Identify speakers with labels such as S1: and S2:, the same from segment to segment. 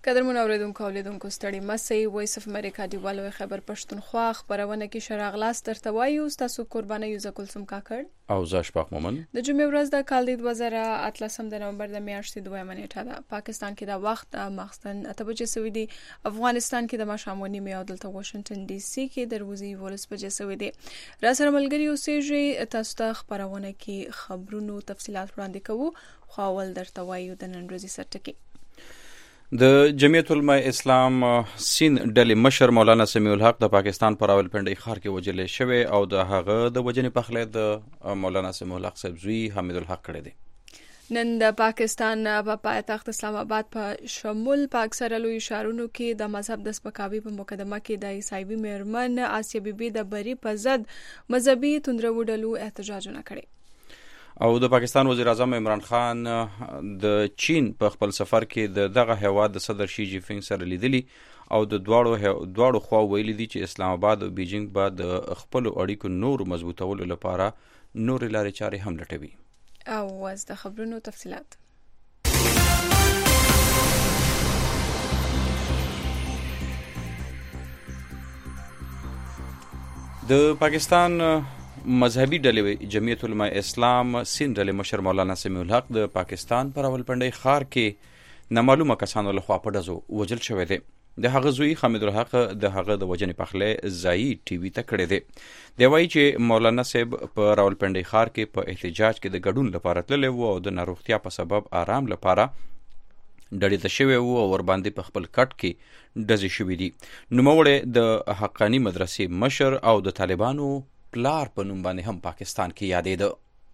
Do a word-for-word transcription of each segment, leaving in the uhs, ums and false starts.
S1: قدرمن اوریدونکو او لیدونکو ستړي مسئ وایس اف امریکا دیوالو خبر پښتونخوا خبرونه کې شراغلاس درته وایو تاسو قرباني یو زکلسم کاکړ
S2: او زاش پاک مومن
S1: د جمعې ورځ د کال د دوه زره اتلسم د نومبر د میاشتې دویمه نیټه ده. پاکستان کې د وخت مخستن اته بجې سوي دي، افغانستان کې د ماښامونی می او دلته واشنگټن ډي سي کې د ورځې ولس بجې سوي دي. را سره ملګری اوسېږي تاسو ته خبرونه کې خبرونو تفصيلات وړاندې کوو خو اول درته وایو د نن ورځې سرټکی.
S2: د جمعیت العلماء اسلام سین ډلې مشر مولانا سمیع الحق د پاکستان پر راولپنډي ښار کې وجلې شوی او د هغه د وجنې پخله د مولانا سمیع الحق صاحب زوی حمید الحق کړی دی.
S1: نن د پاکستان په پایتخت اسلام آباد په شمول په اکثره لوی ښارونو کې د مذهب د سپکاوي په مقدمه کې د عیسوي میرمن آسیه بیبي د بری په ضد مذهبي توندرو ډلو احتجاجونه کړي.
S2: او د پاکستان وزیر اعظم عمران خان د چین په خپل سفر کې د دغه هیواد د صدر شي جی پینګ سره لیدلی او د دواړو دواړو خوا ویلي دي چې اسلام آباد او بیجینګ به د خپل اړیکو نور مضبوطولو لپاره نور لارې چارې هم لټوي.
S1: او واز د خبرونو تفصيلات.
S2: د پاکستان مذهبي ډلې جمعیت العلماء اسلام سین ډلې مشر مولانا سمیع الحق د پاکستان پر راولپنډي ښار کې نامعلومه کسانو لخوا په ډزو وجل شوی دی. د هغه زوی حمید الحق د هغه د وجنې پخله ځایي ټي وي ته کړی دی. دی وایي چې مولانا صاحب په راولپنډي ښار کې په احتجاج کې د ګډون لپاره تللی و او د ناروغتیا په سبب آرام لپاره ډړې ته شوی و او ور باندې په خپل کټ کې ډزې شوې دي. نوموړی د حقانی مدرسې مشر او د طالبانو پلار په نوم باندې هم پاکستان کې یادېده.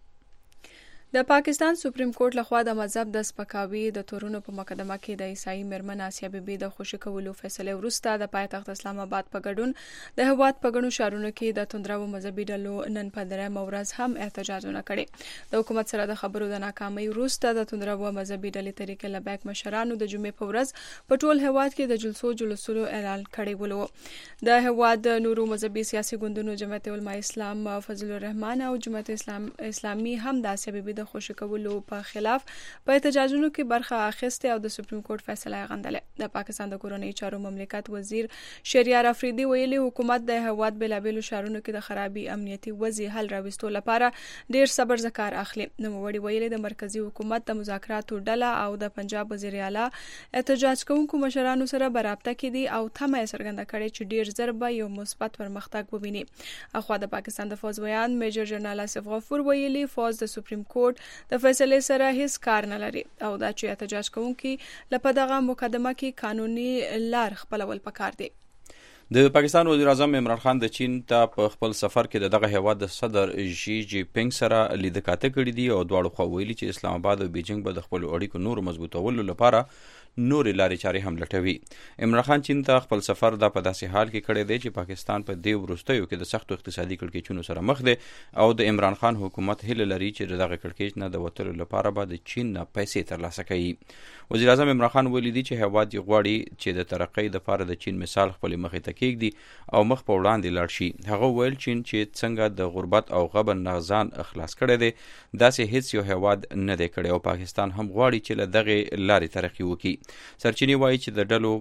S1: د پاکستان سپریم کورټ لخوا د مذهب د سپکاوي د تورونو په مقدمه کې د عیسائی میرمن آسیه بیبي د خوشی کولو فیصله وروسته د پایتخت اسلام آباد په ګډون د هواد په غنو شهرونو کې د توندرو مذهبي ډلو نن په درېمه ورځ هم احتجاجونه کړي. د حکومت سره د خبرو د ناکامۍ وروسته د توندرو مذهبي ډلې طریق لبیک مشرانو د جمعې په ورځ په ټول هواد کې د جلسو جلوسونو اعلان کړی ولو. د هواد نورو مذهبي سیاسي ګوندونو جمعیت العلماء اسلام فضل الرحمن او جمعیت اسلام اسلامي هم د آسیه بیبي د خوشی کولو په خلاف په احتجاجونو کې برخه اخیسته او د سپریم کورټ فیصله غندله. د پاکستان د کورنۍ چارو مملکت وزیر شهریار افریدي ویلي حکومت د هواد بلابلو شهرونو کې د خرابي امنیتي وضع حل راوستو لپاره ډیر صبر زکار اخلي. نو وړي ویلي د مرکزی حکومت د مذاکراتو ډله او د پنجاب وزیر اعلی احتجاج کوونکو مشرانو سره برابطه کې دي او تمه څرګنده کړي چې ډیر ضربه یو مثبت پرمختګ وویني. اخوا د پاکستان د فوز ویان میجر جنرال اسف غفور ویلي فوز د سپریم کورټ د فیصله سره هیڅ کار نه لري او دا چې احتجاج کوونکي لپاره دغه مقدمه کې قانوني لار خپلول پکار دي.
S2: د پاکستان وزیر اعظم عمران خان د چین ته په خپل سفر کې د دغه هیواد د صدر شي جی پینګ سره لیدکاته کړې دي او دواړو خوا ویلي چې اسلام آباد او بیجینګ به د خپل اړیکو نور مضبوطولو لپاره نور لارې چارې هم لټوي. عمران خان چین ته خپل سفر د په داسې حال کې کړی دی چې پاکستان په دې وروستیو کې د سختو اقتصادي کړکېچونو سره مخ دی او د عمران خان حکومت هیله لري چې دغه کړکېچ نه د وتلو لپاره به د چین نه پیسې ترلاسه کړي. وزیر اعظم عمران خان ویلي دي چې هیواد یې غواړي چې د ترقۍ لپاره د چین مثال خپل مخې ته کېږدي او مخ په وړاندې لاړ شي. هغه ویل چین چې څنګه د غربت او غبن نه ځان اخلاص کړی دی داسې هیڅ یو هیواد نه دی کړی او پاکستان هم غواړي چې له دغه لارې ترقي وکړي. سرچینې وایي چې د ډلو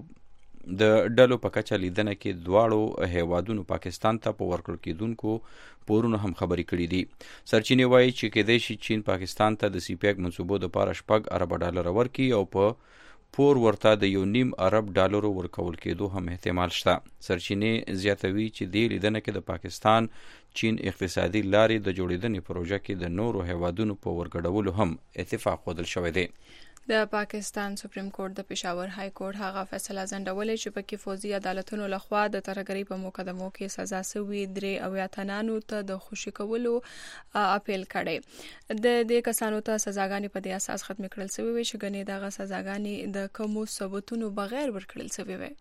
S2: د ډلو په کچه لیدنه کې دواړو هیوادونو پاکستان ته په ورکړل کېدونکو پورونو هم خبرې کړې دي. سرچینې وایي چې کېدای شي چین پاکستان ته د سی پیک منصوبو لپاره شپږ ارب ډالر ورکړي او په پور ورته د یو نیم ارب ډالرو ورکول کېدو هم احتمال شته. سرچینې زیاتوي چې دې لیدنه کې د پاکستان چین اقتصادي لارې د جوړېدنې پروژه کې د نورو هیوادونو په ورګډولو هم اتفاق ودل شوی دی.
S1: د پاکستان سپریم کورټ د پېښور های کورټ هغه فیصله ځنډولې چې پکې فوزي عدالتونو لخوا د ترهګرۍ په مقدمو کې سزا سوي درې اویا تنانو ته د خوشي کولو اپیل کړی. د دې کسانو ته سزاګانې په دې اساس ختم کړل شوې وي چې ګنې دغه سزاګانې د کومو ثبوتونو بغیر ورکړل شوې وي.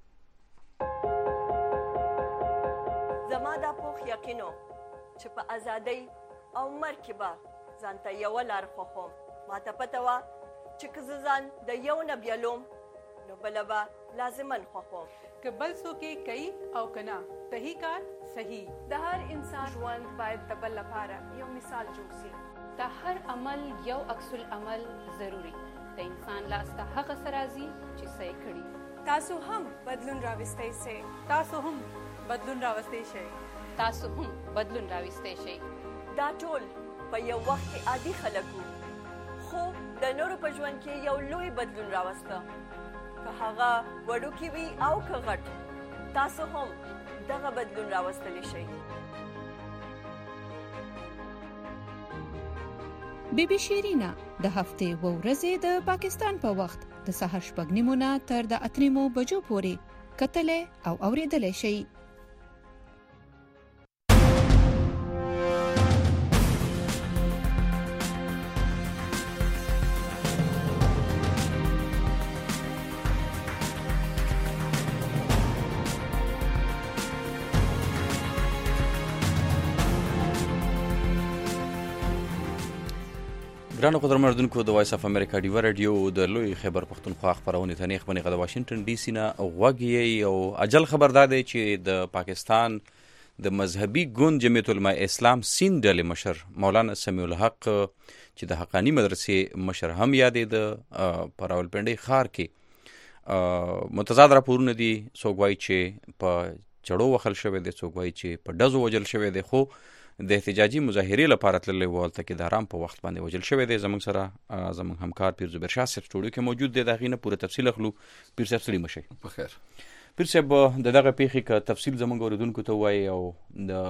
S3: زما دا پوخ یقینو چې په ازادۍ او مرکبه ځانته یو لار خوخم ماته پته وا چې که ځان د یو نه بیلوم نو بله به لازمن خوښوم
S4: که بل څوک یې کوي او که نه صحیح کار صحیح.
S1: د هر انسان ژوند باید د بل لپاره یو مثال جوړ شي.
S4: د هر عمل یو عکس العمل ضروری د انسان لاس ته هغه څه راځي چې څه یې کړي.
S5: تاسو هم بدلون راوستی سئ.
S4: تاسو هم بدلون راوستی شئ. تاسو هم بدلون راوستی شئ.
S3: دا ټول په یو وخت کې عادي خلک وو، خو د نورو په ژوند کې یو لوی بدلون راوسته، که هغه وړوکی وي او که غټ. تاسو هم دغه بدلون راوستلی شئ.
S6: بی بی شیرینا د هفتې و ورځې د پاکستان په وخت د سهار شپږ نیمو نه تر د اته نیمو بجو پورې کتلې او اورېدلې شي.
S2: ګرانو قدرمنو د وایس اف امریکا ډیو رادیو د لوی خیبر پښتونخوا خبرونه ته نه خبرې د واشنگټن ډي سي نه غوږی او اجل خبر داده چې د پاکستان د مذهبي ګوند جمعیت العلماء اسلام سین ډلې مشر مولانا سمیع الحق چې د حقانی مدرسې مشر هم یادې د پراولپنډي خار کې متضاد راپورونه دي. څوک وایي چې په چړو وخل شوی دی، څوک وایي چې په ډزو وجل شوی دی، خو د احتجاجي مظاهرې لپاره تللی و هلته کې د آرام په وخت باندې وجل شوی دی. زموږ سره زموږ همکار پیر زبیر شاه صاحب سټوډیو کې موجود دی، د هغې نه پوره تفصیل اخلو. پیر صاحب ستړي مه شئ.
S7: په خیر.
S2: پیر صاحب د دغه پیښې که تفصیل زموږ اورېدونکو ته ووایي او د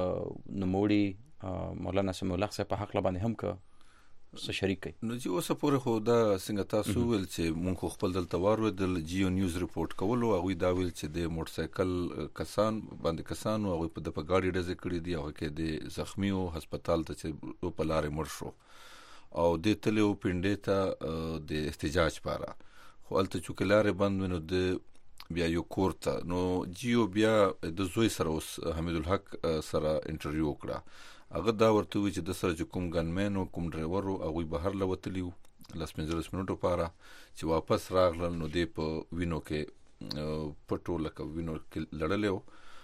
S2: نوموړي مولانا سمیع الحق صاحب په هکله باندې هم که څه شریک کوي.
S7: نو چې اوسه پورې خو دا څنګه تاسو ویل چې مونږ خو خپل دلته واورېدل، جیو نیوز رپورټ کولو، هغوی دا ویل چې د موټرسایکل کسان باندې کسانو هغوی په د په ګاډي ډزې کړي دي، هغه کې د زخمي و هسپتال ته چې په لارې مړ شو او دې تللی و پنډۍ ته د احتجاج پاره، خو هلته چونکې لارې بند وې نو د بیا یو کور ته نو جیو بیا د زوی سره اوس حمید الحق سره انټرویو وکړه. هغه دا ورته وی چې د سره چې کوم ګنمین او کوم ډرایور و هغوی بهر له وتلي وو لس پنځلس منټو پاره، چې واپس راغلل نو دی په وینو کې پټو لکه وینو کې لړلی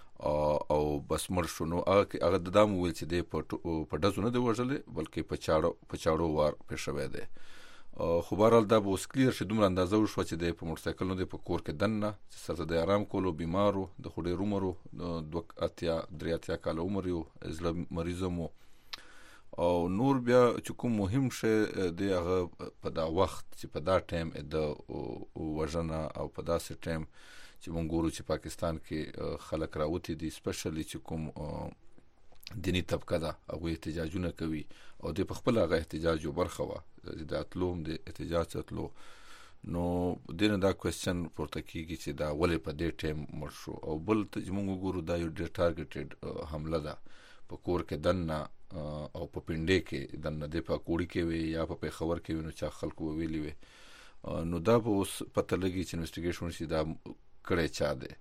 S7: و او بس مړ شو. نو هغه د دا مو ویل چې دی په ډزو نه دی وژلی بلکې په چاړو په چاړو وار پرې شوی دی. خو بهرحال دا به اوس کلیر شي، دومره اندازه وشوه چې دی په موټرسایکل نه دی په کور کې دننه چې سر ته د آرام کولو، بیمارو، د خو ډېر عمر و، دوه اتیا درې اتیا کاله عمر یې و، زړه مریض هم و او نور بیا چې کوم مهم شی دی هغه په دا وخت چې په دا ټایم د وژنه او په داسې ټایم چې مونږ ګورو چې پاکستان کې خلک راوتي دي، سپیشلی چې کوم دینی طبقه ده هغوی احتجاجونه کوي او دی په خپل هغه احتجاج یو برخه وه د اتلو هم د احتجاج اتلو. نو دې نه دا کوېسچن پورته کېږي چې دا ولې په دې ټایم مړ شو. او بل ته چې مونږ وګورو دا یو ډېر ټارګېټډ حمله ده، په کور کې دننه او په پنډۍ کې دننه دی په کوړي کې وي یا په پېښور کې وي، نو چا خلکو به ویلي وي. نو دا به اوس پته لګي چې انویسټیګیشن وشي دا کړی چا دی.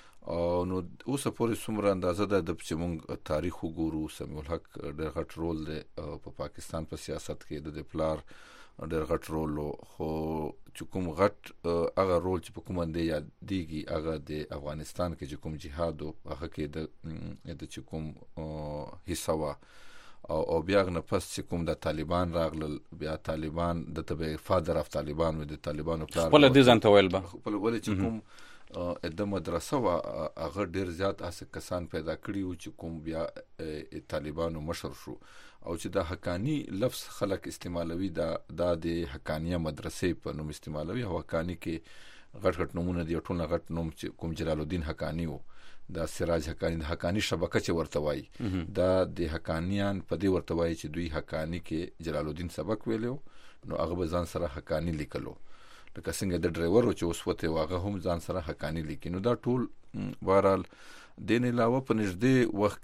S7: نو اوسه پورې څومره اندازه ده د چې مونږ تاریخ وګورو، سمیع الحق ډېر غټ رول دی په پاکستان په سیاست کې، د د پلار ډېر غټ رول و، خو چې کوم غټ هغه رول چې په کوم باندې یادېږي هغه د افغانستان کې چې کوم جهاد و هغه کې د د چې کوم حصه وه او او بیا هغه نه پس چې کوم د طالبان راغلل، بیا طالبان د ته به فادر اف طالبان و، د طالبانو پلار
S2: خپله دې ځان ته ویل به
S7: خپله ولې چې کوم د مدرسه وه هغه ډېر زیات هسې کسان پیدا کړي وو چې کوم بیا طالبانو مشر شو او چې دا حقانی لفظ خلک استعمالوي دا دا د حقانیه مدرسې په نوم استعمالوي. او حقانی کې غټ غټ نومونه دي، ټول غټ نوم چې کوم جلال الدین حقانی و، دا سراج حقانی، د حقانی شبکه چې ورته وایي دا د حقانیان په دې ورته وایي چې دوی حقانی کې جلال الدین سبق ویلو نو هغه به ځان سره حقانی لیکلو، لکه څنګه د ډرایور چې اوس وته هغه هم ځان سره حقانی لیکي. نو دا ټول بهرحال دې نه علاوه په نږدې وخت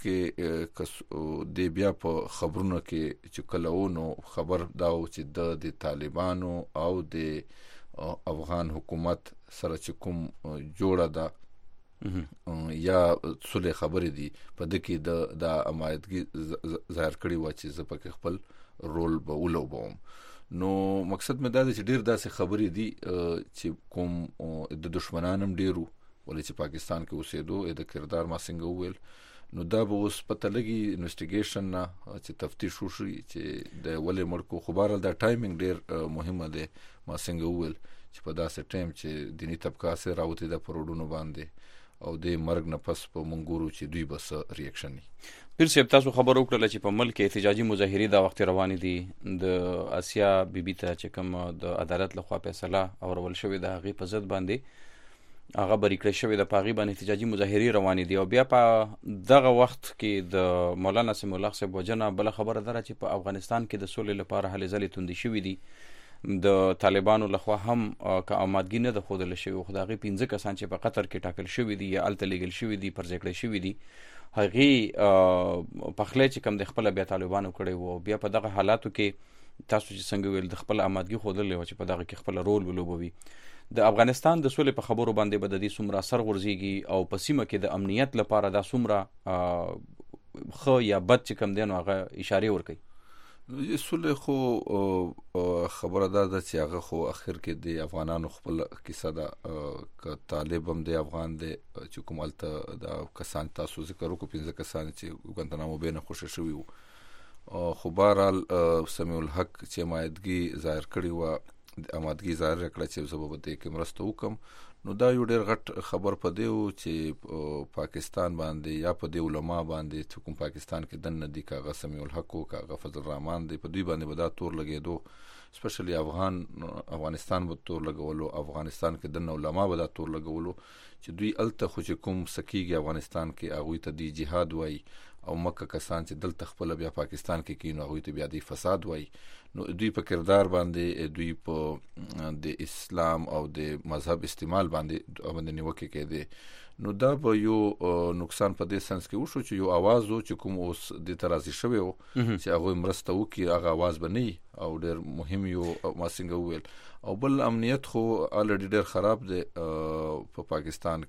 S7: کې د بیا په خبرونو کې چې کله و نو خبر دا و چې د طالبانو او د افغان حکومت سره چې کوم جوړه ده یا صلح خبرې دي په دې کې د د امایدګي ظاهر کړي و چې زه پکې خپل رول به ولوبوم. نو مقصد مې دا دی چې ډېر داسې خبرې دي چې کوم د دشمنان هم ډېر و، ولې چې پاکستان کې اوسېدو د کردار ما څنګه وویل، نو دا به اوس پته لګي انویسټیګیشن نه چې تفتیش وشي چې د ولې مړ کو. خو بهرحال دا ټایمینګ ډېر مهمه دی. ما څنګه وویل چې په داسې ټایم چې دیني طبقه سره راوتې ده په روډونو باندې او د مرګ نه پس په مونږ ګورو چې دوی بس ریاکشن ني.
S2: پیر صاحب تاسو خبر وکړه چې په ملک احتجاجي مظاهرې دا وخت روان دي. د آسیا بیبي ته چې کوم د عدالت لخوا فیصله اورول شوې ده هغه په ضد باندې هغه بری کړی شوی د پاغي باندې احتجاجي مظاهرې روانې دي او بیا په دغه وخت کې د مولانا سمیع الله صاحب وجنه بل خبره ده چې په افغانستان کې د سولې لپاره هلې ځلې توندې شوې دي. د طالبانو لخوا هم که آمادګي نه ده ښودل شوې خو د هغې پنځه کسان چې په قطر کې ټاکل شوي دي یا هلته لیږل شوي دي پر ځای کړی شوي دي هغې پخلی چې کوم د خپله بیا طالبانو کړی و. بیا په دغه حالاتو کې تاسو چې څنګه ویل د خپل آمادګي ښودلی وه چې په دغه کې خپله رول ولوبوي. د افغانستان د سولې په خبرو باندې به د دې څومره اثر غورځېږي او په سیمه کې د امنیت لپاره دا څومره ښه یا بد چې کوم دی نو هغه اشارې ورکوي.
S7: سولې خو خبره دا ده چې هغه خو اخر کې د افغانانو خپل کیسه ده. که طالب هم د افغان دی چې کوم هلته دا کسان تاسو ذکر وکړو پنځه کسان چې ګوانتانامو بې نه خوشي شوي وو خو بهرحال سمیع الحق چې مایدګي ظاهر کړې وه د آمادګي ظاهر کړه چې زه به دې کې مرسته وکم. نو دا یو ډېر غټ خبر په دی و چې پاکستان باندې یا په دې علما باندې چې کوم پاکستان کې دننه دي کاغه سمیع الحق او کاغه فضل الرحمن دی په دوی باندې به دا تور لګېدو سپیشلی افغان افغانستان به تور لګولو افغانستان کې دننه علما به دا تور لګولو چې دوی الته خو چې کوم سکیږي افغانستان کې هغوی ته دی جهاد وایي او مکه کسان چې دلته خپل بیا پاکستان کې کینو هغوی ته بیا دی فساد وایي. نو دوی په کردار باندې دوی په د اسلام او د مذهب استعمال باندې باندې نیوکه کوي. نو دا به یو نقصان په دې سنس کې وشو چې یو आवाज و چې کوم اوس د ترازی شوی و چې هغه مرسته وکي هغه आवाज بنئ او ډېر مهم یو ما څنګه وویل. او بل امنیت خو الریډي ډېر خراب دی په پاکستان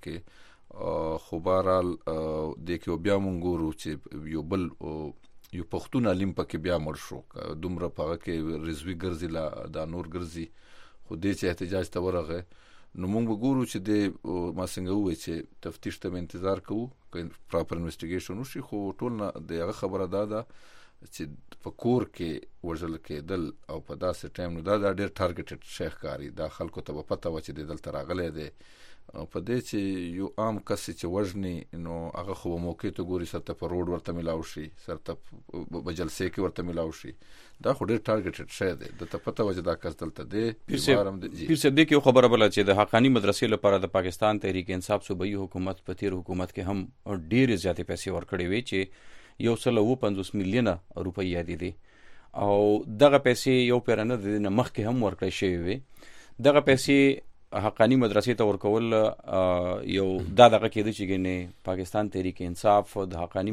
S7: کې خو بهرحال د کې بیا مونږ ګورو چې یو بل یو پښتون علم پکې بیا مړ شو دومره په کې رضوی ګرځي لا دا نور ګرځي خو دې چې احتجاج ته ورغه. نو مونږ وګورو چې د ما څنګه وایي چې تفتیش ته انتظار کوو پراپر انویسټیګیشن وشي. خو ټول نه دغه خبره دا ده چې په کور کې وژل کېدل او په داسې ټایم نو دا ډېر ټارګټډ شیخ کاری دا خلکو ته به پته و چې د دلته راغلی دی په دې چې یو عام کس چې وژني نو هغه خو موقع ته ګوري سرته په روډ ورته ملاو شي سرته په جلسې کې ورته ملاو شي دا خو ډېر ټارګټډ شی دی د ته پته و چې دا کس دلته دی.
S2: پیر صاحب دې کې یو خبره بله چې د حقاني مدرسې لپاره د پاکستان تحریک انصاف صوبایي حکومت په تیر حکومت کې هم ډېرې زیاتې پیسې ورکړې وې چې یو سل اوه پنځوس میلیونه روپۍ یادې دي او دغه پیسې یو پیره نه د دې نه مخکې هم ورکړی شوې وې. دغه پیسې حقانی مدرسې ته ورکول یو دا دغه کېده چې ګنې پاکستان تحریک انصاف د حقانی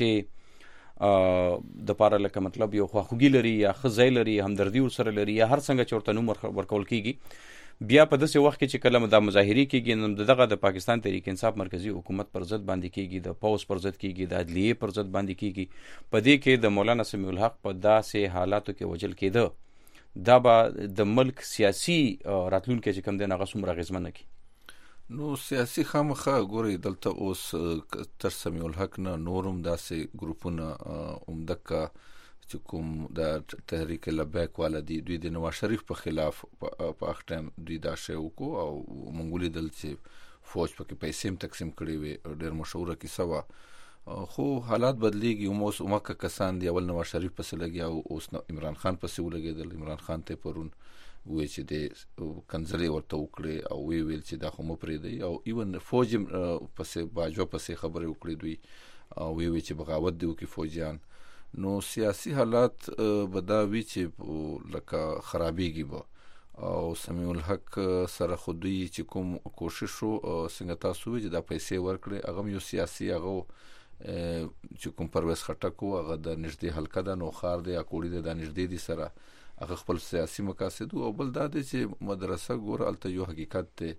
S2: مدرسې د پاره لکه مطلب یو خواخوږي لري یا ښه ځای لري همدردي ورسره لري یا هر څنګه چې ورته نوم ورکول کېږي. بیا په داسې وخت کې چې کله دا مظاهرې کېږي نو دغه د پاکستان تحریک انصاف مرکزي حکومت پر ضد باندې کېږي د پوز پر ضد کېږي د عدلیې پر ضد باندې کېږي. په دې کې د مولانا سمیع الحق په داسې حالاتو کې وجل کېده دا به د ملک سیاسي راتلونکي چې کوم دی هغه څومره اغېزمنه کړي.
S7: نو سیاسي خامخا ګورئ دلته اوس تر سمیع الحق نه نورم داسې ګروپونه عمدکه چې کوم د تحریک لبیک والا دي دوی د نواز شریف په خلاف په هغه ټایم دوی دا شی وکړو او موږ ولیدل چې فوج پکې پیسې هم تقسیم کړې وې ډېر مشهوره کیسه وه. خو حالات بدلیږي اوس عمکه کسان دی اول نواز شریف پسې لګي او اوس عمران خان پسې ولګېدل. عمران خان ته پرون وایي چې د کنځلې ورته وکړې او وی ویل چې دا خو مه پرېږدئ او ایون فوج پسې باجوه پسې خبرې وکړې دوی او وی وی چې بغاوت دی وکړي فوجیان. نو سیاسي حالات به دا وي چې لکه خرابېږي به او سمیع الحق سره خو دوی چې کوم کوشش و څنګه تاسو وایي چې دا پیسې ورکړې هغه هم یو سیاسي هغه چې کوم پرویز خټک و هغه د نږدې حلقه ده نوخار دی اکوړي دی دا نږدې دي سره هغه خپل سیاسي مقاصد او بل دا دی چې مدرسه ګوره هلته یو حقیقت دی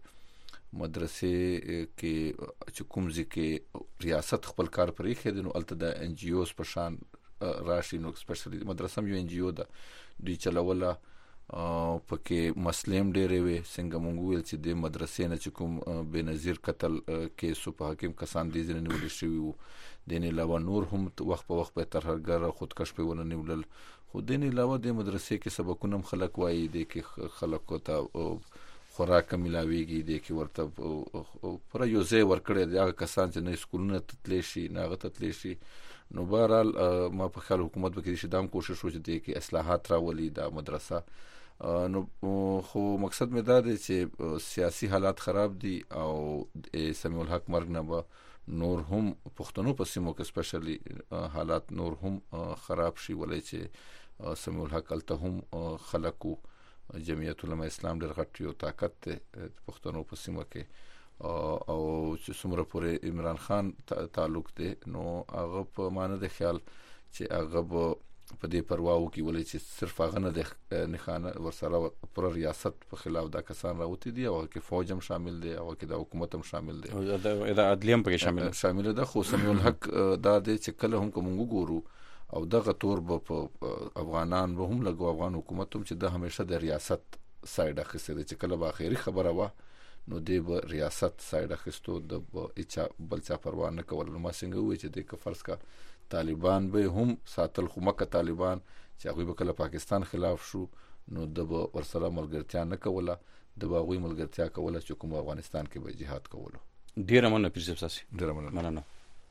S7: مدرسې کې چې کوم ځای کې ریاست خپل کار پرېښی دی نو هلته د ان جی اوز په شان راشي. نو سپیشلی مدرسه هم یو ان جی او ده دوی چلوله پکې مسلم ډېرې وي څنګه مونږ ویل چې د مدرسې نه چې کوم بېنظیر قتل کیسو په حکیم کسان دې ځینې نیول شوي وو. دې نه علاوه نور هم وخت په وخت په ترهګر خودکش په ونه نیولل. خو دې نه علاوه د مدرسې کې سبقونه هم خلک وایي د کې خلکو ته خوراک ملاویږي د کې ورته پر یو ځای ورکړی د هغه کسان چې نه سکولونه تتلی شي نه هغه تتلی شي. نو بهرحال ما په خیال حکومت به کې دام کوشش وکړي د کې اصلاحات راولي د مدرسه. نو خو مقصد مې دا دی چې سیاسي حالات خراب دي او سمیع الحق مرګ نه به نور هم پښتنو په سیمو کې سپیشلی حالات نور هم خراب شي ولې چې سمیع الحق الته هم خلکو جمعیت علماء اسلام ډېر غټ یو طاقت دی پښتنو په سیمه کې او چې څومره پورې عمران خان تعلق دی نو هغه په معنی د خیال چې هغه په دې پروا وکړي ولې چې صرف هغه نه د نښانه ورسره پر ریاست په خلاف دا کسان راوتی دي او کې فوج هم شامل دی او کې د حکومت هم شامل دی
S2: او د عدلیه هم پکې شامل
S7: شامل ده. خو سمیع الحق دا دی چې کله هم کوم ګورو او دغه تور به په افغانان به هم لګو افغان حکومت هم چې د همیشه د ریاست سایډ اخیسته دی چې کله به اخیری خبره وه نو دی به ریاست سایډ اخیستو د اچا بل چا پروا نه کول. نو ما څنګه وایي چې د فرض کا طالبان به هم ساتل خو مکه طالبان چې هغوی به کله پاکستان خلاف شو نو د به ورسره ملګرتیا نه کوله د به هغوی ملګرتیا کوله چې کوم افغانستان کې به جهاد کولو.
S2: ډېره مننه پیر صاحب تاسې.
S7: ډېره مننه.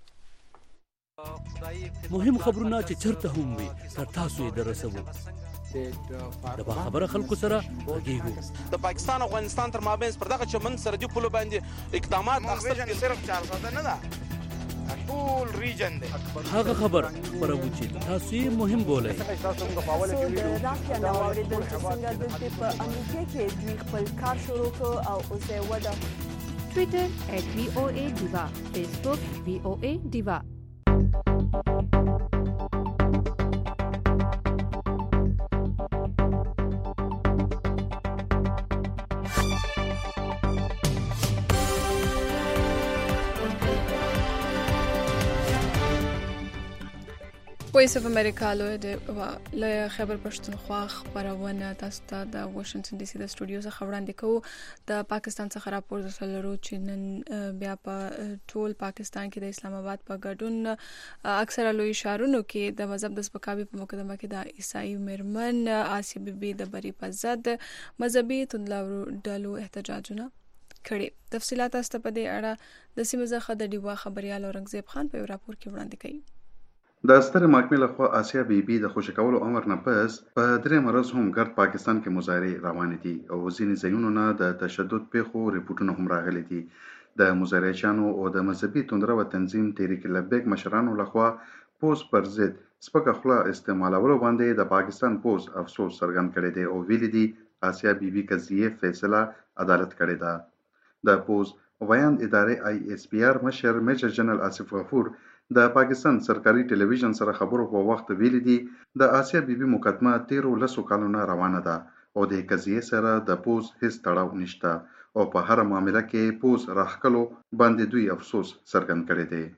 S8: مهم خبرونه چې چرته هم وي تر تاسو یې درسوو. د با خبره خلکو سره غږیږو.
S9: د پاکستان او افغانستان تر مابین پر دغه چمن سرحدي پولو باندې اقدامات اخیستل صرف چار ساعته نه ده ټول ریجن دی.
S8: هغه خبر خبرو چې تاسو یې مهم بولئ.
S3: د راکیا نو اوریدل چې څنګه د په امریکا کې دوی خپل کار شروع کړ او اوس یې وده.
S6: ټویټر ایٹ وی او اے ډیوا، فیسبوک وی او اے ډیوا.
S1: وایس اف امریکا له خبر پښتونخوا خبرونه تاسو ته د واشنگټن ډي سي د سټوډیو څخه وړاندې کوو. د پاکستان څخه راپور لرو چې نن بیا په ټول پاکستان کې د اسلام آباد په ګډون اکثره لوی شهرونو کې د مذهب د سپکاوي په مقدمه کې د عیسائی میرمن آسیه بیبي د بری په ضد مذهبي توندلاورو ډلو احتجاجونه کړي. تفصیلات تاسو ته په دې اړه د سیمه څخه د ډیوا خبريال اورنګزیب خان په راپور کې وړاندې کوي.
S10: د ستر محکمې لخوا آسیه بیبي د خوشی کولو امر نه پس په درې مرز هم ګرد پاکستان کې مظاهرې روانې دي او ځینې ځایونو نه د تشدد پیښو ریپورتونه هم راغلي دي. د مظاهرېچانو او د مذهبي توندرو تنظیم تحریک لبیک مشرانو لخوا پوز پر ضد سپکه خوله استعمالولو باندې د پاکستان پوز افسوس څرګند کړی دی او ویلي دي آسیه بیبي قضیې فیصله عدالت کړی ده. د پوز ویاند ادارې آی ایس پی آر مشر میجر جنرال آصف غفور د پاکستان سرکاري ټلویزیون سره خبرو په وخت ویلي دي د آسیه بیبي مقدمه تیرو لسو کالونو روانه ده او د قضیې سره د پوز هیڅ تړاو نشته او په هر معاملې کې پوز راخکلو باندې دوی افسوس څرګند کړی دی.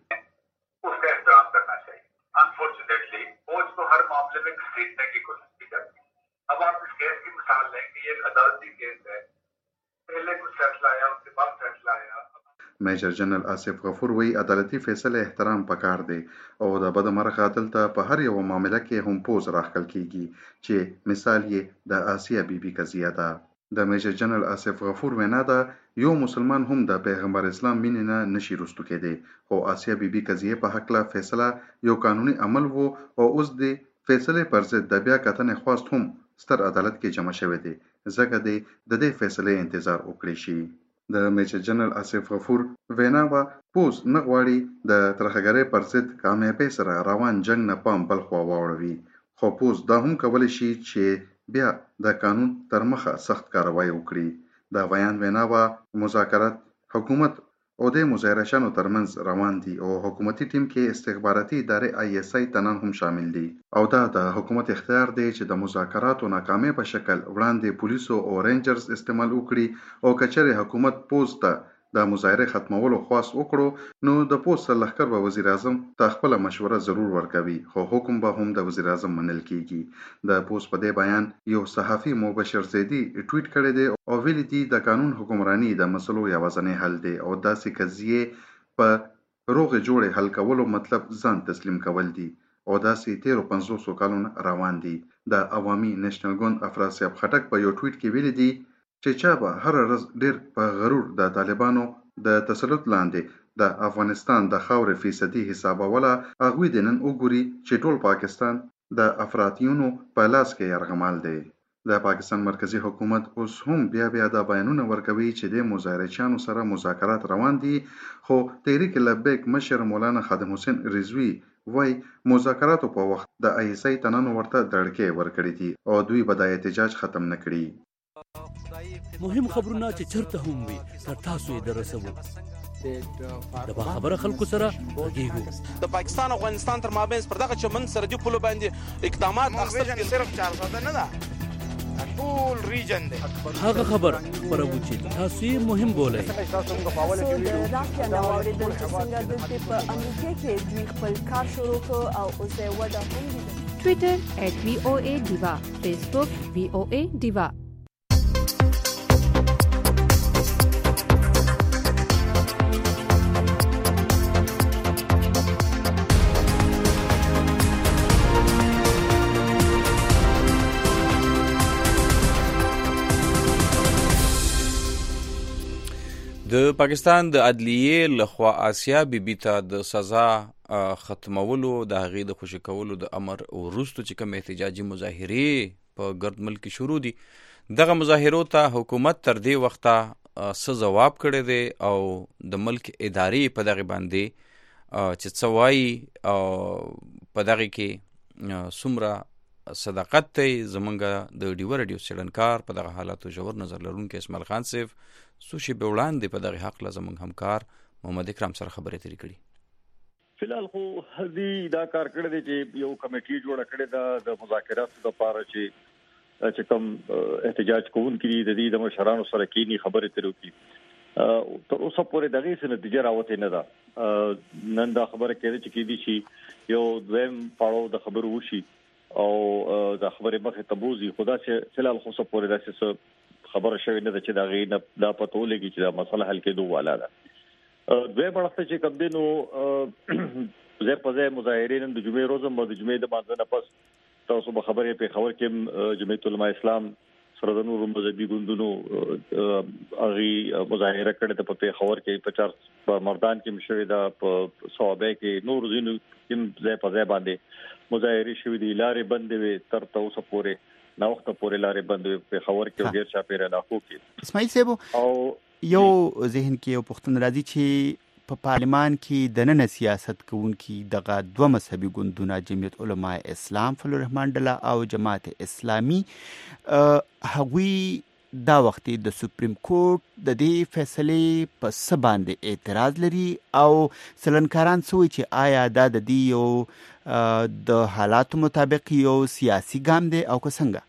S11: उसका एहतराम करना चाहिए. अनफॉर्चुनेटली फौज तो हर मामले में घसीटने की कोशिश की जाती है. अब आप इस केस की मिसाल लें कि ये एक अदालती केस है, पहले कुछ फैसला आया उसके बाद फैसला आया.
S10: میجر جنرال آصف غفور وی عدالتي فیصله احترام پکار دی او د بدمرغه دلته په هر یو معاملې کې هم پوز راخکل کیږي چې مثال یې د آسیه بیبي قضیه ده. د میجر جنرال آصف غفور وینا ده یو مسلمان هم د پیغمبر اسلام مینې نه نشي رستو کېدی خو آسیه بیبي قضیه په حق له فیصله یو قانوني عمل وو او اوس د فیصله پر ضد د بیا کتنې خواست هم ستر عدالت کې جمع شوی دی ځکه دی د دې فیصله انتظار وکړي شي. د میجر جنرال آصف غفور وینا وا پوز نه غواړي د ترخګرۍ پر ضد کامیابی سره روان جنگ نه پام بل خوا واوړوي خو پوز دا هم کولی شي چې بیا د قانون تر مخه سخت کاروایی وکړي. د بیان وینا وا مذاکرات حکومت او د مظاهرهشانو ترمنځ روان دي او حکومتي ټیم کې استخباراتي ادارې آی ایس آی تنان هم شامل دي او دا د حکومت اختیار دی چې د مذاکراتو ناکامۍ په شکل وړاندې پولیسو او رینجرز استعمال وکړي او کچره حکومت پوز ته د مظاهره ختمولو خواست وکړو نو د پوسټ لخر به وزیر اعظم ته خپل مشوره ضرور ورکوي خو حکم به هم د وزیر اعظم منل کیږي د پوسټ په دې بیان یو صحافي مبشر زیدی ټویټ کړی دی او ویلي دی د قانون حکمرانی د مسلو یوازینی حل دی او داسې قضیې په روغې جوړې حل کولو مطلب ځان تسلیم کول دي او داسې تیرو پنځوسو کالونو روان دي د عوامي نېشنل ګوند افراسیاب خټک په یو ټویټ کې ویلي دی چې چا به هر ورځ ډیر په غرور د طالبانو د تسلط لاندې د افغانستان د خاورې فیصدي حسابوله هغوی د نن وګوري چې ټول پاکستان د افراطیونو په لاس کې یرغمال دی د پاکستان مرکزی حکومت اوس هم بیا بیا دا بیانونه ورکوي چې د مظاهرچیانو سره مذاکرات روان دي خو تحریک لبیک مشر مولانا خادم حسین رضوی وای مذاکراتو په وخت د ایسای تنانو ورته دړکې ورکړي دي او دوی به د احتجاج ختم نه کړي
S8: مهم خبرونه چې چرته هم وي تر تاسو یې درسوو د باخبره خلکو سره غږیږو
S9: د پاکستان او افغانستان تر مابین پر دغه چمن سرحدي پولو باندې اقدامات اخیستل صرف چار ساده نه ده ټول ریجن دی
S8: هغه خبر خبرو چې تاسو یې مهم بولئ
S3: د راکیا نو اوریدل چې څنګه د په امریکا کې دوی خپل کار شروع کړ او اوس یې وده هم دي
S6: ټویټر ایٹ وی او اے ډیوا فیسبوک وی او اے ډیوا
S2: د پاکستان د عدلیې لخوا آسیا بیبي ته د سزا ختمولو د هغې د خوشي کولو د امر وروسته چې کوم احتجاجي مظاهرې په ګرد ملک شروع دي دغه مظاهرو ته حکومت تر دې وخته څه ځواب کړی دی او د ملک ادارې په دغه باندې چې څه وایي او په دغه کې څومره صداقت دی زمونږ د ډیوه رادیو څېړنکار په دغه حالاتو ژور نظر لرونکی اسماعیل خان صاحب څو شېبې وړاندې په دغه حق له زموږ همکار محمد اکرام سره خبرې ترې کړي
S12: فلحال خو هدي دا کار کړی دی چې یو کمیټي جوړه کړې ده د مذاکراتو لپاره چې چې کوم احتجاج کوونکي د دې د مشرانو سره کینی خبرې ترې وکړي تر اوسه پورې دغه څه نتیجه راوته نه ده نن دا خبره کېده چې کېدی شي یو دویم پاړو د خبرو وشي او د خبرې مخه تبوزي خدا چې فلحال خو څه پورې داسې خبره شوې نه ده چې دا غي نه دا پته ولګي چې دا مسله حل کېدو والا ده دوی برخه چې کوم دینو زه په ځای مظاهرین د جمعې روز هم د جمعې د مانځنه پس تاسو به خبرې په خبر کې جمعیت علماء اسلام سره د نورو مذهبي ګوندونو اغي مظاهره کړې ته په خبر کې پچاس په مردان کې مشوي دا په صوابه کې نور زینو کې ځای په ځای باندې مظاهره شوې دي لارې بندې وي تر تاسو پورې نو وخت پورې لارې بندې په خبر کې ډیر چا پیره لاخو کې
S13: اسماعیل صاحب او یو ذهن کې یو پښتون راځي چې په پارلمان کې د نن سیاست کوونکي دغه دوه مذهبي ګوندونه جمعیت علماء اسلام فضل الرحمن ډله او جماعت اسلامي هغوی دا وخت د سپریم کورټ د دې فیصلې په څه باندې اعتراض لري او سلنکاران سوي چې آیا دا د دې یو د حالاتو مطابق یو سیاسي ګام دی او که څنګه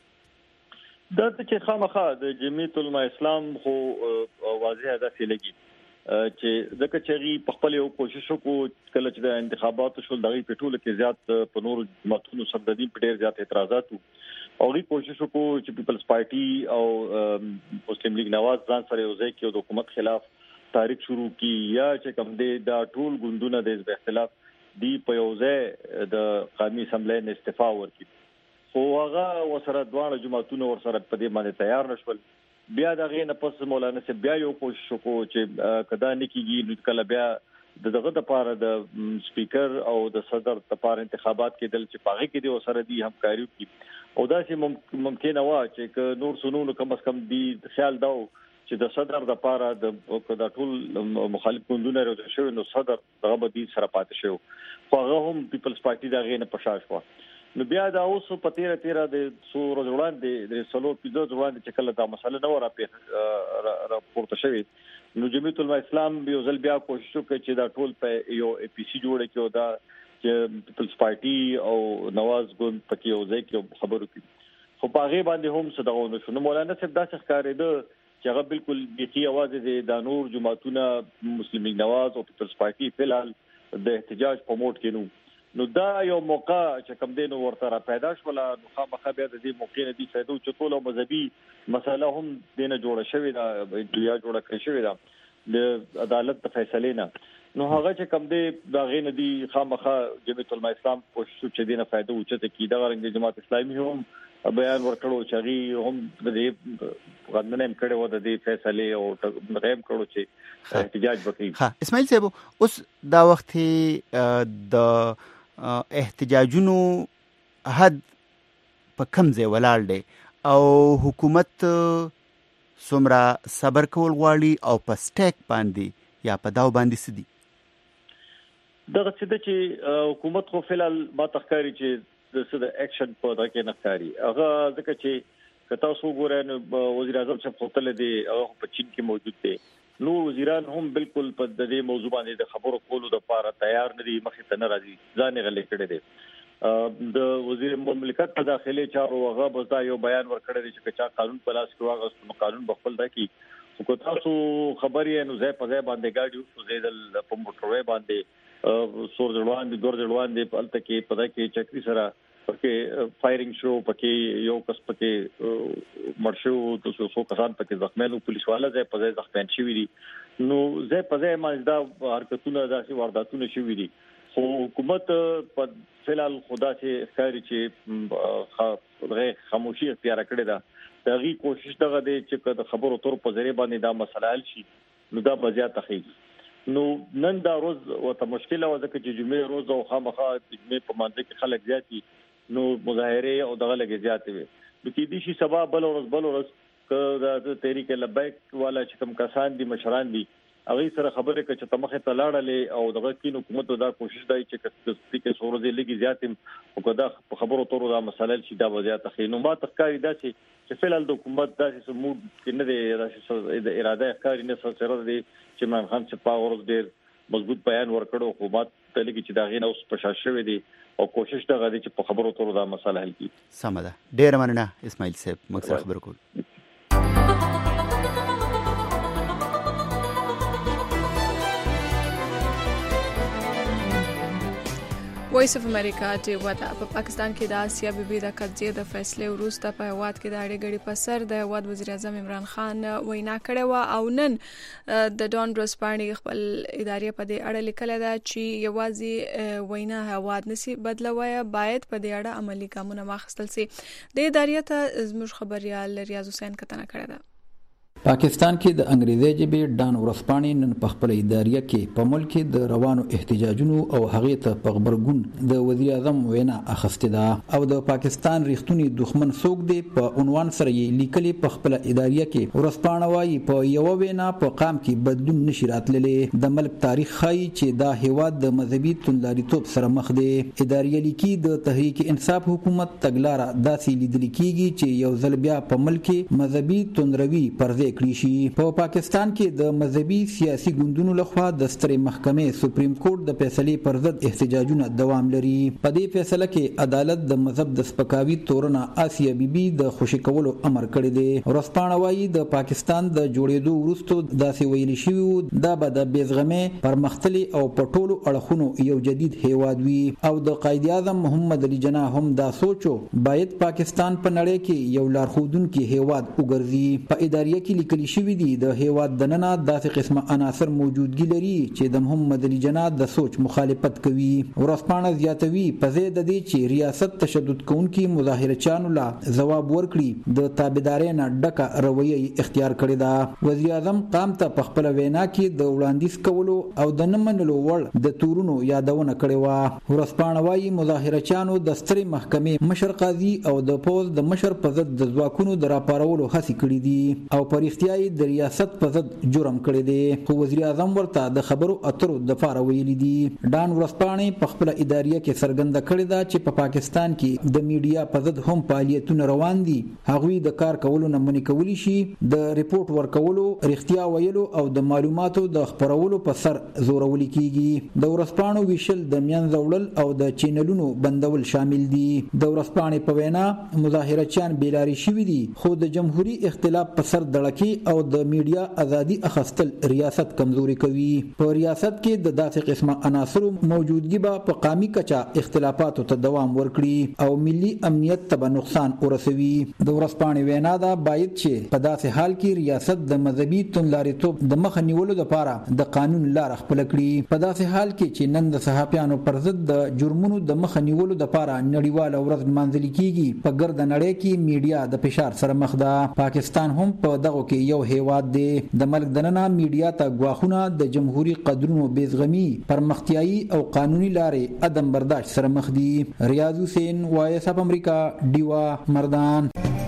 S12: دا چې خامخا د جمعیت علماء اسلام خو واضح ده چې لګي چې ځکه چې په خپل یو کوشش وکړو کله چې د انتخاباتو شول دغه پټول کې زیات په نور متونو سره د دې په ډیر زیات اعتراضات او ری کوشش وکړو چې پیپلز پارټي او مسلم لیگ نواز ځان سره یو ځای کې د حکومت خلاف تاریخ شروع کی یا چې کوم دی دا ټول ګوندونه د اختلاف دی په یو ځای د قومي اسمبلی نه استعفا ورکړي خو هغه وسره دوه جماعتونو ور سره په دې باندې تیار نشول بیا دغه نه پس مولانا سے بیا یو کوشش وکړو چې کدا نکیږي نو کله بیا دغه د پاره د سپیکر او د صدر لپاره انتخابات کېدل چې پاغه کې دی وسره دی همکاري کوي او دا چې ممکن و چې نور سنونو کم از کم دی خیال داو چې د صدر د پاره د ټول مخالف ګوندونو راځي شو نو صدر دغه به دي سره پاتې شو خو هغه هم پیپلز پارټي دغه نه پښاش و نو بیا دا اوس په تیره تیره د څو ورځې وړاندې د سلو پیډو وړاندې چې کله دا مسله نه ورا په راپورته شوې نو جمعیت علماء اسلام یو ځل بیا کوشش وکړي چې دا ټول په یو اي پي سي جوړ کړي دا چې پیپلز پارټي او نواز ګوند پکې یو ځای کې خبرو کوي خو په هغه باندې هم صداونه شو نو مولانا صاحب دا څه ښکارې ده چې هغه بالکل بيخي आवाज دي د نور جماعتونه مسلم لیگ نواز او پیپلز پارټي فلال د احتجاج په موډ کې نو نو دا یو موقع چې کوم دینو ورته را پیدا شول نو خامخا بیا د دې موقع نه دي فائدو چې ټول مذهبي مسله هم دینه جوړه شوې ده یا جوړه کړې شوې ده د عدالت د فیصلې نه نو هغه چې کوم دی دا غي نه دي خامخا جمعیت العلماء اسلام کوشش چې دینه فائدو چې کی دا رنګ جماعت اسلامي هم بیان ورکړو چې هغه هم د دې غندنه کړي و د دې فیصله او غیم کړو چې احتجاج وکړي.
S13: ها اسماعیل صاحب اوس دا وخت د احتجاجونو حد په کم ځای ولاړ دی او حکومت څومره صبر کول غواړي او په سټیک باندې یا په داو باندې سدي
S12: دغه څه چې حکومت خو فلال ما تخکاری چې د څه د اکشن په دغه کې نخکاری هغه ځکه چې کتا سو ګورې وزیر اعظم چې خپل دی هغه په چین کې موجود دی نو وزیران هم بالکل په دې موضوع باندې د خبرو کولو لپاره تیار نه دي مخې ته نه راځي ځان غلې کړي دي د وزیر مملکت په داخلي چارو هغه بس دا یو بیان ورکړی دی چې چا قانون په لاس کې واغست قانون بخپل راکړي خو تاسو خبرې نو ځای په ځای باندې گاډي او زیدل په موټروي باندې سور ځړوان دي دور ځړوان دي په الته کې پدا کې چکري سره پکې فایرینګ شو پکې یو کس پکې مرشو د څو کسان پکې زخمیانو پولیس والا ځای په ځای زخمیان شوی دي نو ځای په ځای مازدا حرکتونه داسې وارداتونه شوی دي خو حکومت په فلال خدا چې ښکاری چې غیر خاموشي اختیار کړې ده دغه کوشش دغه دی چې د خبرو تر په ذریعہ باندې دا مسله حل شي نو دا بزیا تخیل نو نن دا روز وته مشکله و ځکه چې جمعې روز او خامخا جمعې په مانځ کې خلک زیاتی نو مظاهره او دغه لګي زیاتې وي د کې دي شي سبا بل ورځ بل ورځ ک د تحریک لبیک والا چې کوم کسان دي مشران دي هغه سره خبره کوي چې تمخه تلاړلې او دغه کین حکومت دا کوشش دی چې د سپیکر سورځي لګي زیاتې او کدا خبرو تورو دا مسله شي دا وضعیت خینو ما تخکاری دا چې فعلا د حکومت داسې سمود کې نه دی د اراده ښکاری نه سره دی چې عمران خان چې پاور ډېر مضبوط بیان ورکړو حکومت ته لګي چې دا غینه اوس پښا شوې دي او کوشش دا غواړي چې په خبرو تورو دا مسله حل کړي.
S13: سم ده ډېر مننه اسماعیل صاحب مکسر خبر کول.
S1: وایس اف امریکا چې ودا په پاکستان کې د آسیا بیبي د قضیې د فیصله وروسته په هواد کې د اړې غړي په سر د هواد وزیر اعظم عمران خان وینا کړې و او نن د ډون ورسپانې خپل ادارې په دې اړه لیکل دا چې یوازې وینا هواد نسی بدلوي باید په دې اړه عملی ګامونه واخیستل شي د ادارې ته زموږ خبريال ریاض حسین کتنه کړې ده.
S14: پاکستان کې د انګریزي ژبې ډان ورسپانې نن په خپل ادارې کې په ملک د روانو احتجاجونو او هغه ته په خبرګون د وزیر اعظم وینا اخیسته ده او د پاکستان ریښتونی دښمن څوک دی په عنوان سره یې لیکلي په خپل ادارې کې ورسپانه وايي په یو وینا په قام کې بدلون نشي راتللی د ملک تاریخ خای چې دا هیواد د مذهبي توندلاریتوب سره مخ دی. ادارې لیکي د تحریک انصاف حکومت تګلارہ داسې لیدل کیږي چې یو ځل بیا په ملک کې مذهبي توندروي پرځ کړی شي. په پاکستان کې د مذهبي سیاسي ګوندونو لخوا د سترې محکمې سپریم کورټ د فیصلې پر ضد احتجاجونه دوام لري. په دې فیصله کې عدالت د مذهب د سپکاوي تورنه آسیا بیبي د خوشی کولو امر کړی دی. ورسپانه وايي د پاکستان د جوړېدو وروسته داسې ویل شوی دا به د بیزغمې پرمختللي او په ټولو اړخونو یو جدید هیواد وي او د قائد اعظم محمد علي جناح هم دا سوچو باید پاکستان په نړۍ کې یو لارښودونکي هیواد وګرځي. په ادارې کې لیکل شوی دی د هیواد دننه داسې قسمه عناصر موجودګي لري چې د محمد علي جناح د سوچ مخالفت کوي. ورسپانه زیاتوي په ځای د دې چې ریاست تشدد کوونکي مظاهرچیانو لا ځواب ورکړي د تابعدارۍ نه ډکه رویه اختیار کړې ده. وزیر اعظم قام ته په خپل وینا کې د وړاندیز کولو او د نه منلو وړ د تورونو یادونه کړې وه. ورسپانه وايي مظاهرچیانو د سترې محکمې مشر قاضي او د پوز د مشر په ضد د ځواکونو د راپارولو هڅې کړې دي او پر اختیاري د ریاست په ضد جرم کړی دی. خو وزیر اعظم ورته د خبرو اترو د فار ویلي دي. ډان ورسپانې په خپل ادارې کې څرګنده کړې ده چې په پاکستان کې د میډیا په ضد هم فعالیتونه روان دي. هغوی د کار کولو نه منې کولی شي د ریپورت ورکولو رښتیا ویلو او د معلوماتو د خپرولو په سر زورول کیږي. د ورسپانو ویشل د میانځ وړل او د چینلونو بندول شامل دي. د ورسپانې په وینا مظاهرچیان بیلاری شوي دي خو د جمهوریت اختلاف په سر دړه مسلکي او د میډیا ازادي اخستل ریاست کمزوري کوي. په ریاست کې د داسې قسمه عناصرو موجودګي به په قامي کچا اختلافاتو ته دوام ورکړي او ملي امنیت ته به نقصان ورسوي. د ورځپاڼې وینا ده باید چې په داسې حال کې ریاست د مذهبي توندلاریتوب د مخه نیولو لپاره د قانون لار خپل کړي. په داسې حال کې چې نن د صحافیانو پر ضد د جرمونو د مخه نیولو لپاره نړیواله ورځ لمانځل کیږي، په ګرد نړۍ کې میډیا د فشار سره مخ ده. پاکستان هم په دغه کې یو هیواد دی. د ملک دننه میډیا ته غواخونه د جمهوریت قدرونو بیزغمی، پرمختیایي او قانوني لارې عدم برداشت سره مخ دي. ریاض حسین، وایس اف امریکا، ډیوا، مردان.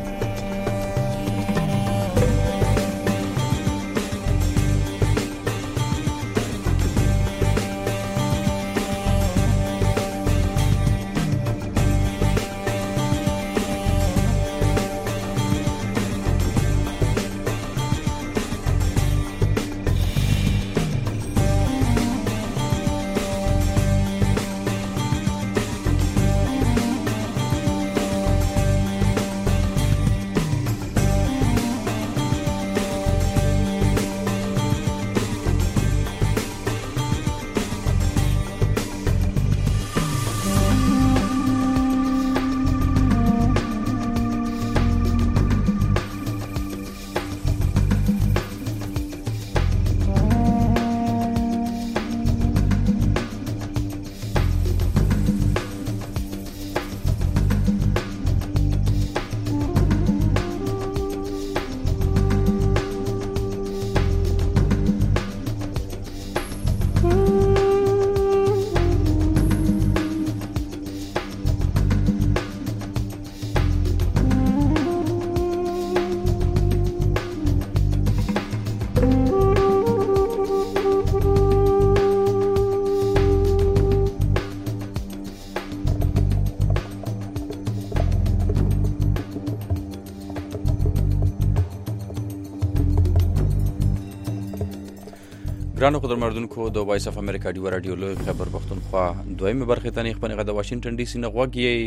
S2: ګرانو قدرمنونکو د وایس اف امریکا ډیو رادیو له خبر پښتونخوا دویمه برخه ته نه خبرې د واشنگټن ډي سي نه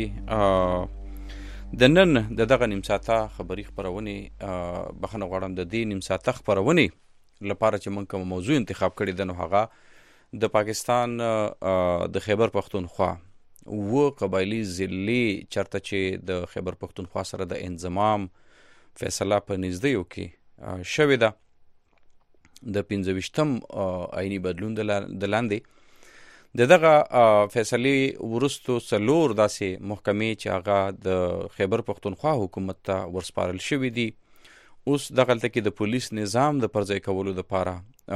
S2: غوږی د نن د دغه نیم ساعته خبري خبرونه بخنه غواړم د دې نیم ساعته خبرونه لپاره چې مونږ کوم موضوع انتخاب کړی د نو هغه د پاکستان د خیبر پښتونخوا و قبایلی ضلعي چرته چې د خیبر پښتونخوا سره د انضمام فیصله په نږدې یو کې شوې ده د پنځه ویشتم آئینی بدلون د لاندې د دغه فیصلې وروستو څلور داسې محکمې چې هغه د خیبر پښتونخوا حکومت ته ورسپارل شوي دي. اوس دغلته کې د پولیس نظام د پرځای کولو لپاره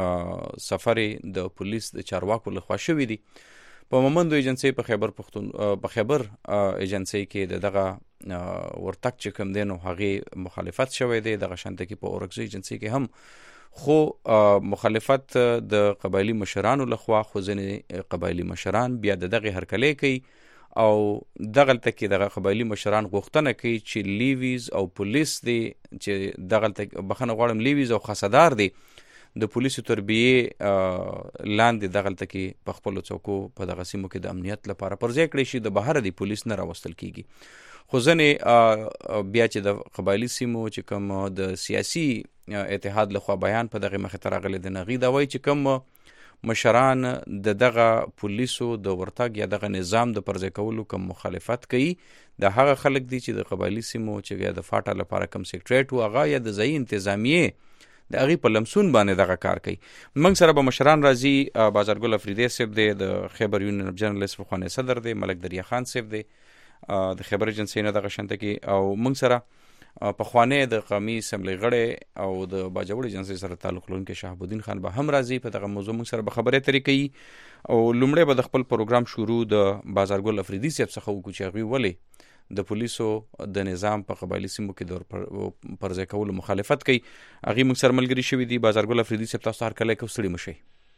S2: سفرې د پولیس د چارواکو لخوا شوي دي. په مومندو ایجنسۍ په خیبر پښتون په خیبر ایجنسۍ کې د دغه ورتګ چې کوم دی نو هغې مخالفت شوی دی. دغه شانته کې په اورکزۍ ایجنسۍ کې هم خو مخالفت د قبایلی مشرانو لخوا، خو ځینې قبایلی مشران بیا د دغه هرکلی کوي او دغلته کې دغه قبایلی مشران غوښتنه کوي چې لیویز او پولیس دی چې دغلته بخنه غواړم لیویز او خاصدار دی د پولیسو تربیه لاندې دغلته کې په خپلو څوکو په دغه سیمو کې د امنیت لپاره پرځای کړی شي، د بهر دی پولیس نه راوستل کیږي. خو ځنې بیا چې د قبایلی سیمو چې کوم د سیاسي اتحاد لخوا بیان په دغه مخې ته راغلی د نغي دا وایي چې کوم مشران د دغه پولیسو د ورتګ یا دغه نظام د پرځای کولو کوم مخالفت کوي د هغه خلک دي چې د قبایلی سیمو چې د فاټا لپاره کوم سیکریټریټ و هغه یا د ځای انتظامیه د هغې په لمسون باندې دغه کار کوي. موږ سره به مشران راځي. بازارګل افریدی صاحب دی د خیبر یونین اف جرنالست پخوانی صدر دی، ملک دریا خان صاحب دی د خیبر ایجنسۍ نه دغه شانته کې، او موږ سره پخوانی د قومي اسمبلی غړی او د باجوړ ایجنسۍ سره تعلق لرونکی شهاب الدین خان به هم راځي. په دغه موضوع موږ سره به خبرې اترې کوي او لومړی به د خپل پروګرام شروع د بازارګل افریدی صاحب څخه وکړو چې هغوی ولې د پولیسو د نظام په قبایلی سیمو کې د پرځای کولو مخالفت کوي. هغې موږ سره ملګري شوي دي. بازارګل افریدي صاحب تاسو هرکلی کو ستړي مه شئ.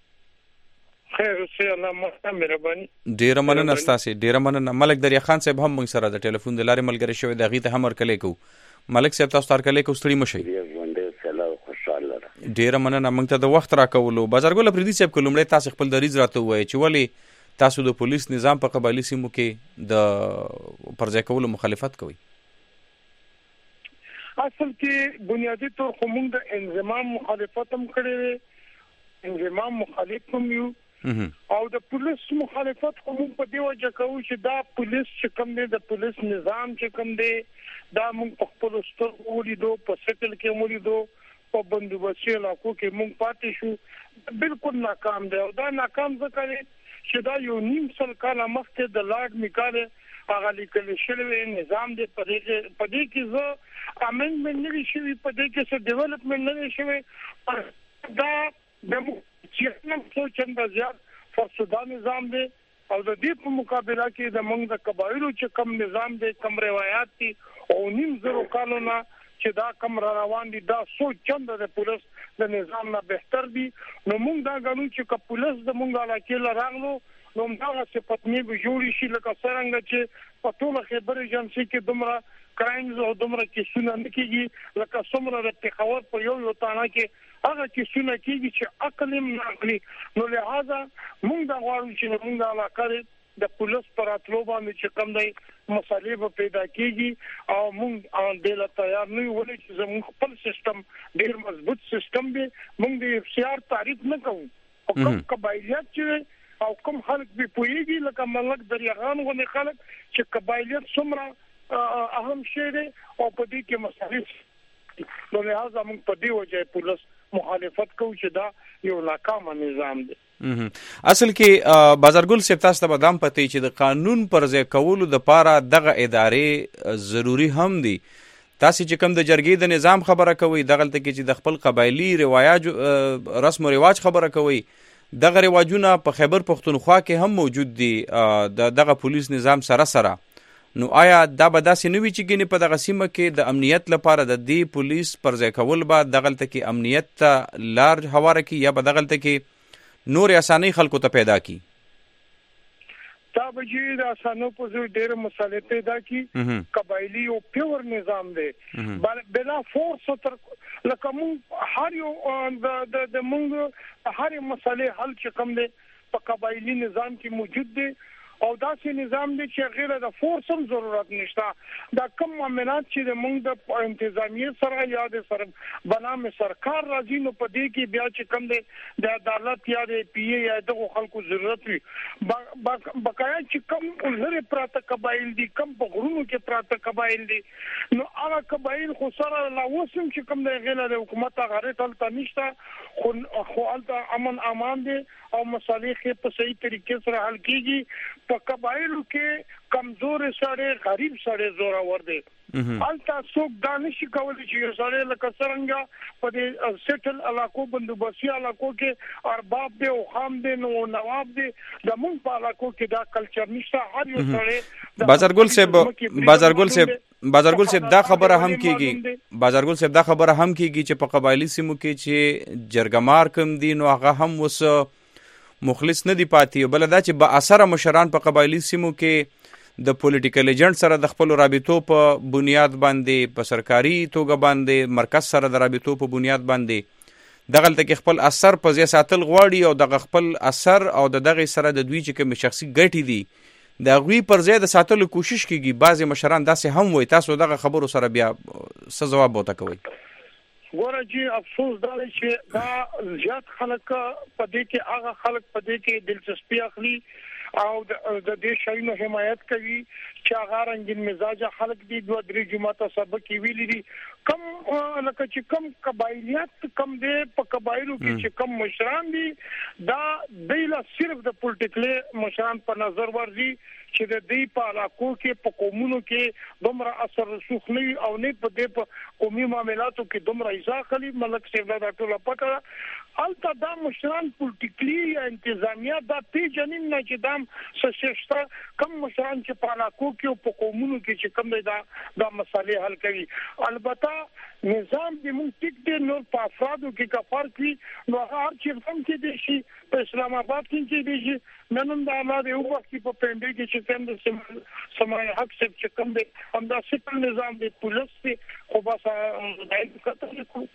S15: خیر اوسئ، الله مو مهرباني.
S2: ډېره مننه ستاسې، ډېره مننه. ملک دریا خان صاحب هم موږ سره د ټلیفون د لارې ملګری شوی دی، هغې ته هم هرکلی کوو. ملک صاحب تاسو ته هرکلی کو ستړي مه شئ. ډېره مننه موږ ته د وخت راکولو. بازارګل افریدي صاحب که لومړی تاسې خپل دریځ راته ووایئ چې ولې تاسو د پولیس نظام په قبایلی سیمو کې د پرځای کولو مخالفت کوئ؟
S15: اصل کې بنیادی طور خو موږ د انضمام مخالفت هم کړی، انضمام مخالف هم یو او د پولیس مخالفت خو موږ په دې وجه کوو چې دا پولیس چې کوم دی، د پولیس نظام چې کوم دی، دا موږ په خپل سترګو ولیدو، په سکل کې ولیدو، په بندوبستي علاقو کې موږ پاتې شو، بالکل ناکام دی. او دا ناکام ځکه دی چې دا یو نیم سل کاله مخکې د لارډ میکاله هغه لیکل شوی نظام دی. په دې په دې کې زه امندمنت نه شوی، په دې کې څه ډیولپمنٹ نه شوی، دا د چې نن څو چنده زیات فرسوده نظام دی. او د دې په مقابله کې د موږ د قبایلو چې کم نظام دی، کم روایت دي او نیم زرو کالونه چې دا کم را روان دي، دا څو چنده د پولیس د نظام نه بهتر دي. نو موږ دا غواړو چې که پولیس د موږ علاقې له راغلو نو دا صفتنی به جوړی شي، لکه څنګه چې په ټول خبر ایجنسی کې دومره کرایمز او دومره کیسونه نه کیږي، لکه څومره د پېښور په یو یو تانه کې هغه کیسونه کیږي چې عقل هم نه اخلي. نو لہذا موږ دا غواړو چې موږ علاقه د پولیس پر اتلو باندې چې کوم دی مسالې به پیدا کیږي او موږ د لا تیار نه یو ولې چې زموږ خپل سیستم ډیر مضبوط سیستم دی. موږ د اف سی آر تعریف نه کوو او کوم قبایلیت چې او کوم خلک به پوېږي لکه ملک دریاغان غو خلک چې قبایلیت څومره اهم شی دی او په دې کې مسالې. نو لہذا موږ په دې وجه پولیس مخالفت کوو چې دا یو ناکام نظام دی.
S2: اصل کې بازارګل صاحب تاسو ته بدام پته چې د قانون پر ځای کولو د پاره دغه ادارې ضروری هم دي. تاسو چې کوم د جرګې د نظام خبره کوي، دغه تل کې چې د خپل قبایلی رواج رسم او رواج خبره کوي، دغه رواجونه په خیبر پختونخوا کې هم موجود دي د دغه پولیس نظام سره سره. نو آیا دا به داسې نه وي چې ګینې په دغه سیمه کې د امنیت لپاره د دې پولیس پر ځای کول به دغلته کې امنیت ته لار هواره کړي یا به دغلته کې نور اسانۍ خلکو ته پیدا کړي؟
S15: دا به چې د اسانو په ځای ډېر مسالې پیدا کړي. قبایلی او پیور نظام دی بلا فورس تر لکه موږ هر یو د د موږ هر مسالې حل چې کوم دی په قبایلی نظام کې موجود دی او داسې نظام دی چې غیر د فورس هم ضرورت نشته. دا کم معاملات چې د موږ د انتظامیه سره یا د سره بنامه سرکار راځي نو په دې کې بیا چې کم دی د عدالت یا د پی ای یا د خلکو ضرورت وي. بقایا چې کم لري پراته قبایل دي، کم په غرونو کې پراته قبایل دي، نو هغه قبایل خو سره لا وسم چې کم دی غیر د حکومت غره تلته نشته، خو خو الته امن امان دي او مسالې کې په صحیح طریقې سره حل کیږي. په قبایلو کې کمزور سره غریب سره زورا ور دي، الته څوک دا نشي کولای چې یو سره لکه څنګه په دې سیټل علاقو بندوبستي علاقو کې ارباب دي او خام دي نو نواب دي، د مونږ په علاقو کې دا کلچر نشته. هر یو سره
S2: بازارګل صاحب بازارګل صاحب بازارګل صاحب دا خبره هم کیږي بازارګل صاحب دا خبره هم کیږي چې په قبایلی سیمو کې چې جرګمار کم دي نو هغه هم وس مخلص نه دی پاتې. بل دا چې با اثر مشران په قبایلی سیمو کې د پولیټیکل ایجنټ سره د خپل رابطو په بنیاد باندې په سرکاري توګه باندې مرکز سره د رابطو په بنیاد باندې دغلته کې خپل اثر په ځای ساتل غواړي او دغه خپل اثر او دغه سره د دوی چې کوم شخصي ګټې دي د غوی پر ځای د ساتلو کوشش کیږي. بعضی مشران داسې هم وي. تاسو دغه خبرو سره بیا څه جواب وته کوي؟
S15: ګوره جی افسوس دا چې دا زیات خلک په دې کې هغه خلک په دې کې دلچسپي اخلي او د دې شایانو حمایت کوي چې هغه رنگین مزاج خلک دي. دوه درې جمعه سبق ویلي دي کم لکه چې کم قبایلیت کم دي په قبایلو کې چې کم مشران دي دا دیله صرف د پولیټیکل مشران په نظر ورځي چې د دې په علاقو کې په قومونو کې دومره اثر رسوخ نه او نه په دې په قومي معاملاتو کې دومره ځاخلي. ملک صاحب دا ټول پټه الته دا مشران پولیټیکلی یا انتظامیه دا پیژنین نه چې دام سششته کم مشران چې په علاقو کې په قومونو کې چې کم دا دا مسالې حل کوي. البته نظام د مونږ ټیک دی نور په افرادو کې کفار کوي نو هر چې هم کې دي شي په اسلام آباد کې کې دي شي نن د اولاد یو وخت په پنده کې چې څنګه سمای حق څخه چې کم دي هم دا سپل نظام دی پولیس دی خو بس دای کته کو.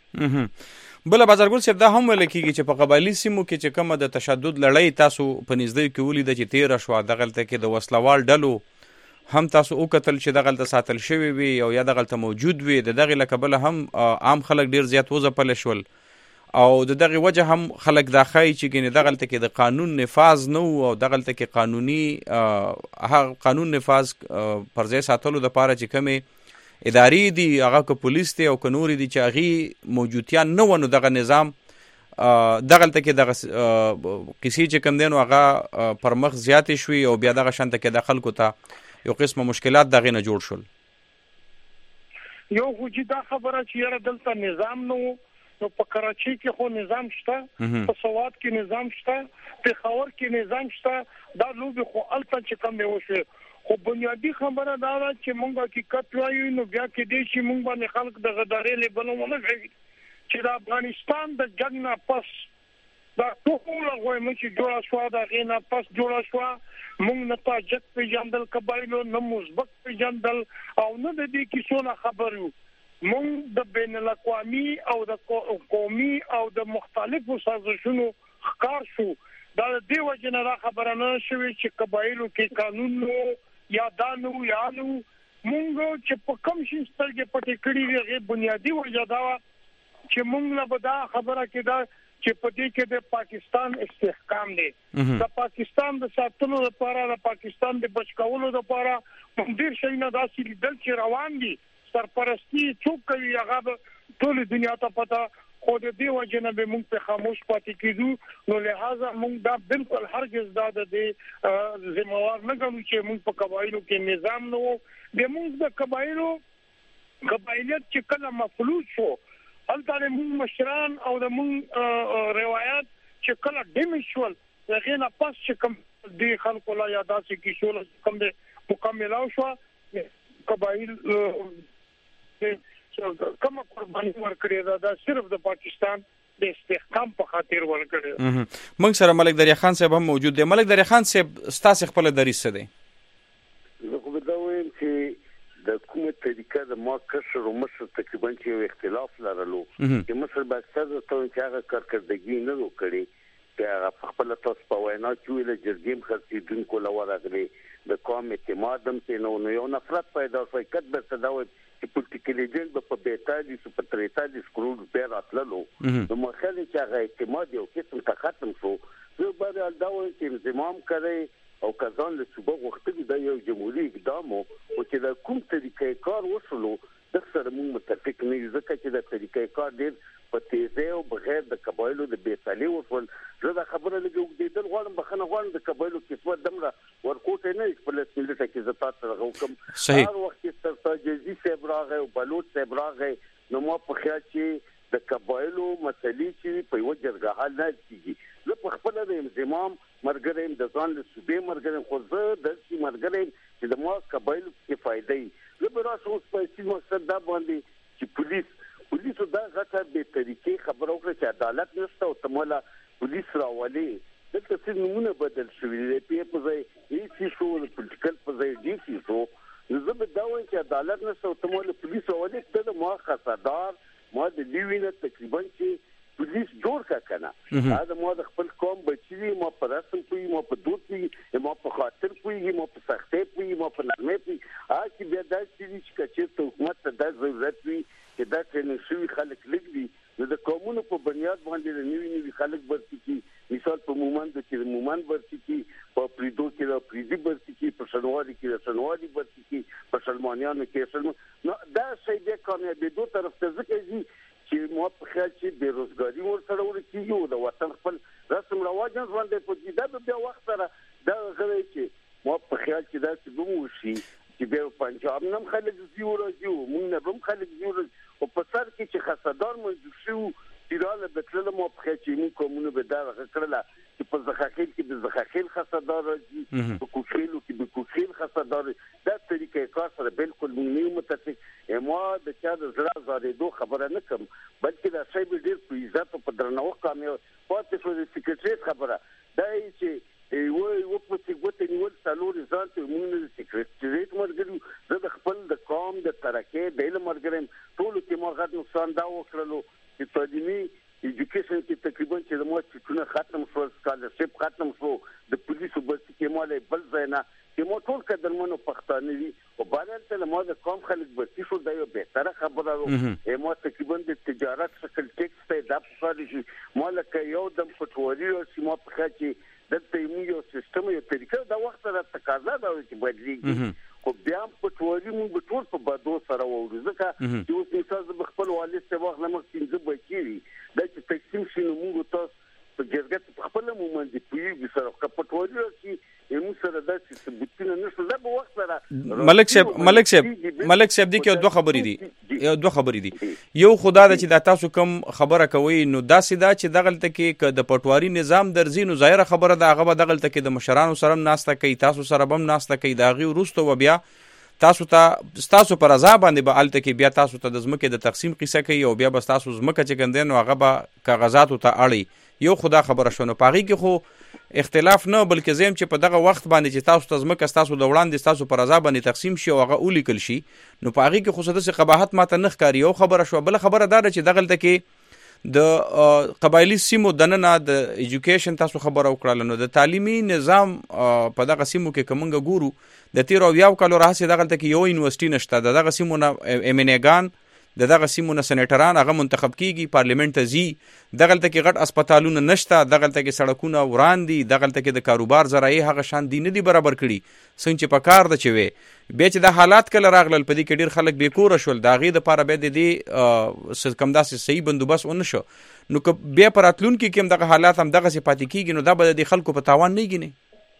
S2: بل بازارګل صاحب دا هم ویل کیږي چې په قبایلی سیمو کې چې کومه د تشدد لړۍ تاسو په نږدې کې ولید چې تیر شو دغلته کې د وسلوال ډلو هم تاسو وکتل چې دغلته ساتل شوی وي او یا دغلته موجود وي، د دغې له کبله هم عام خلک ډیر زیات وځپل شول او د دغې وجه هم خلک دا ښایي چې ګینې دغلته کې د قانون نفاذ نه و او دغلته کې قانوني هغه قانون نفاذ پر ځای ساتلو دپاره چې کومې ادارې دي هغه که پولیس دی او که نورې دي چې هغې موجودتیا نه و، نو دغه نظام دغلته کې دغه کیسې چې کوم دی نو هغه پر مخ زیاتې شوي او بیا دغه شانته کې د خلکو ته یو قسمه مشکلات دغې نه جوړ شول.
S15: یو خو چې دا خبره چې یاره دلته نظام نه و، نو په کراچۍ کې خو نظام شته، په سوات کې نظام شته، پېښور کې نظام شته، دا لوبې خو هلته چې کومې وشوې. خو بنیادي خبره دا ده چې موږ حقیقت وایو نو بیا کېدای شي موږ باندې خلک د غدارۍ لیبل ونه کوي چې د افغانستان د جنګ نه پس دا ټوله غویمه چې جوړه شوه د هغې نه پس جوړه شوه، موږ نه تاجک پېژندل قبایلو، نه مزبک پېژندل او نه د دې کیسو نه خبر یو. موږ د بین الاقوامي او د قومي او د مختلفو سازشونو ښکار شو. دا د دې وجې نه دا خبره نه شوې چې قبایلو کې قانون نو یا دا نو یا نو. موږ چې په کوم شي سترګې پټې کړي وي هغې بنیادي وجه دا وه چې موږ نه به دا خبره کېده چې په دې کې د پاکستان استحکام دی. د پاکستان د ساتلو لپاره، د پاکستان د بچ کولو لپاره ډېر شیونه داسې لیدل چې روان دي، سرپرستي څوک کوي هغه به ټولې دنیا ته پته، خو د دې وجې نه به موږ پرې خاموش پاتې کېدو. نو لهذا موږ دا بالکل هرګز دا د دې ذمهوار نه ګڼو چې موږ په قبایلو کې نظام نه و. بیا موږ د قبایلو قبایلیت چې کله مفلوج شو، هلته د موږ مشران او د موږ روایات چې کله ډیمیج شول، د هغې نه پس چې کوم دې خلکو لا یا داسې کیسو له کوم دی مکمله شوه، قبایل کومه قرباني ورکړې ده دا صرف د پاکستان د استحکام په خاطر ورکړې ده.
S2: موږ سره ملک دریا خان صاحب هم موجود دی. ملک دریا خان صاحب، ستاسې خپله دریځ څه دی؟
S16: زه خو به دا وایم چې د کومه طریقه د ما کشر او مشر تقریبا چې یو اختلاف لرلو چې مشر به اکثر ته چې هغه کارکردګي نه وکړي چې هغه په خپل تاسو په وینا کې ویل جرګیم خرڅیدونکو لورغلي د قوم اعتماد هم ته نو یو نفرت پیدا شوی کډ به تداوي چې پولیټیکل ایجنټ په بیتالي سو په تریتالي سکرو په راتللو نو مخالي چې هغه اعتماد یو قسم ته ختم شو. زه به دا وایم چې زمام کوي او کزان له صوبه وختي د یو جمهوریت اقدام او چې د کوم طریقې کار وشلو د سره موږ متفق نه یو، ځکه چې د طریقې کار ډېر په تیزه او بغیر د قبایلو د بیسالي وشول. زه دا خبره لګو د دل غواړم بخنه غواړم د قبایلو کیسه دمره ورکوټه نه خپل سپیلټه کې زتا سره حکم هر وخت چې سرجزي سبراغه او بلوچ سبراغه نو مو په خیال چې د قبایلو مسلې چې په یو جرګه حل نه کیږي. زه په خپل د انضمام مرګریم د ځان له صوبې مرګریم خو زه د شي مرګریم چې د ما قبایلو کې فائدې زه به راسو په سیمه مقصد دا باندې چې پولیس پولیسو دا غټه به طریقې خبرو کړ چې عدالت نشته او تمولا پولیس راولي د څه نمونه بدل شوی دی په ځای هیڅ شو د پولیټیکل په ځای دی شو. زه به دا وایم چې عدالت نشته او تمولا پولیس راولي ته ما خاصدار ما د لیوینه تقریبا چې پولیس جوړ کا کنه دا ما د خپل قوم بچی ما پر رسم کوي ما په دوت کوي ما په خاطر کوي ما په سختې کوي ما په نرمه کوي ا چې بیا دا چې چې حکومت ته د ضرورت وي چې دا ټریننګ شوی خلک لګوي نو د قومونو په بنیاد باندې نوی نوی خلک ورته کی مثال په مومند کې مومند ورته کی په پریدو کې د پریدي ورته کی په شنواري کې د شنواري ورته کی په سلمانیانو کې سلمان نو دا شی د کامیابی دوه طرف ته ځکه چې مو په خیال چې بیروزګاری ورسره ورکیږي او د وطن خپل رسم رواجونه باندې په دې د بیا وخت سره دا غوړي چې مو په خیال چې دا څه دوه شي چې به پنجاب نم خلک زیو راځي مونږ نه هم خلک زیو او په سر کې چې خاصدار موجود شو تیراله بتلله مو په خیال چې موږ کومونه به دا غکړه چې په زخاخیل کې د زخاخیل خاصدار راځي په کوچیلو کې د کوچیل خاصدار دا طریقې کار سره بالکل موږ متفق ما د چا د زړه زارېدو خبره نه کوم بلکې دا شی به ډېر په عزت او په درناوي کامیاب پاتې شو. د سیکریټریټ خبره دا چې وای و په سیګوت نیول څلور ځان ته موږ د سیکریټریټ مرګلو زه د خپل د قوم د ترکه د علم مرګرم ټول کې ما غږ نقصان دا وکړلو چې تعلیمي ایجوکیشن کې تقریبا چې د مو چې ختم شو سکالرشپ ختم شو د پولیسو بس کې مالې بل ځای نه چې مو ټول قدرمنو پښتانه دي او بارل ته مو د قوم خلک بچی شو دا یو بهتره خبره ده مو تقریبا د تجارت شکل ټیکس ته د افکار شي مو لکه یو د پټوري او سیمه په خاطر دلته یو سیستم یو طریقه دا وخت را تقاضا دا چې بدلیږي خو بیا پټوري مونږ ټول په بادو سره وورو ځکه چې اوس مثال خپل والد ته وخت لمخ څنګه بچی دا چې تقسیم شي نو موږ تاسو په جرګه خپل مومن دي پیږي سره کپټوري شي یمو سره د ثبوتونه نشو دا په وخت سره
S2: ملک صاحب ملک صاحب ملک صاحب دي کې دوه خبرې دي یو دوه خبرې دي یو خدا د چې دا تاسو کوم خبره کوي نو دا سیدا چې دغلت کې د پټواري نظام درځي نو ظاهره خبره دا هغه دغلت کې د مشرانو سره ناسته کوي تاسو سره بم ناسته کوي دا غي ورستو و بیا تاسو ته تاسو پر رضا باندې به الته کې بیا تاسو ته د زمکه د تقسیم قصه کوي او بیا بس تاسو زمکه چې ګندین او هغه به کاغذات ته اړي یو خدا خبره شونه پاغي کې خو اختلاف نه بلکې زم چې په دغه وخت باندې چې تاسو ته زمکه تاسو د وړاندې تاسو پر رضا باندې تقسیم شي او هغه اولیکل شي نو پاغي کې خو څه قباحت ماته نه ښکاری یو خبره شو بل خبره دا چې دغلت کې د قبایلی سیمو دننه د ایجوکیشن تاسو خبره وکړل نو د تعلیمي نظام په دغه سیمو کې کومنګ ګورو د تیر او یو کالو راځي دغلت کې یو یونیورسيټي نشته دغه سیمو نه امنیګان د دغه سیمو نه سېنیټران هغه منتخب کیږي پارلیمنت ته ځي دغلت کې غټ اسپیټالونه نشته دغلت کې سړکونه وران دي دغلت کې د کاروبار ذرایع هغه شان دي نه دي برابر کړي څنګه چې په کار د چوي به چې د حالات کله راغلل په دې کې ډیر خلک بیکور شول دا غي د پاره به د دې کم داسې صحیح بندوبست ون شو نو که بیا پراتلون کې کوم دغه حالات هم دغه صفات کیږي نو دا به د خلکو په تاوان نه کیږي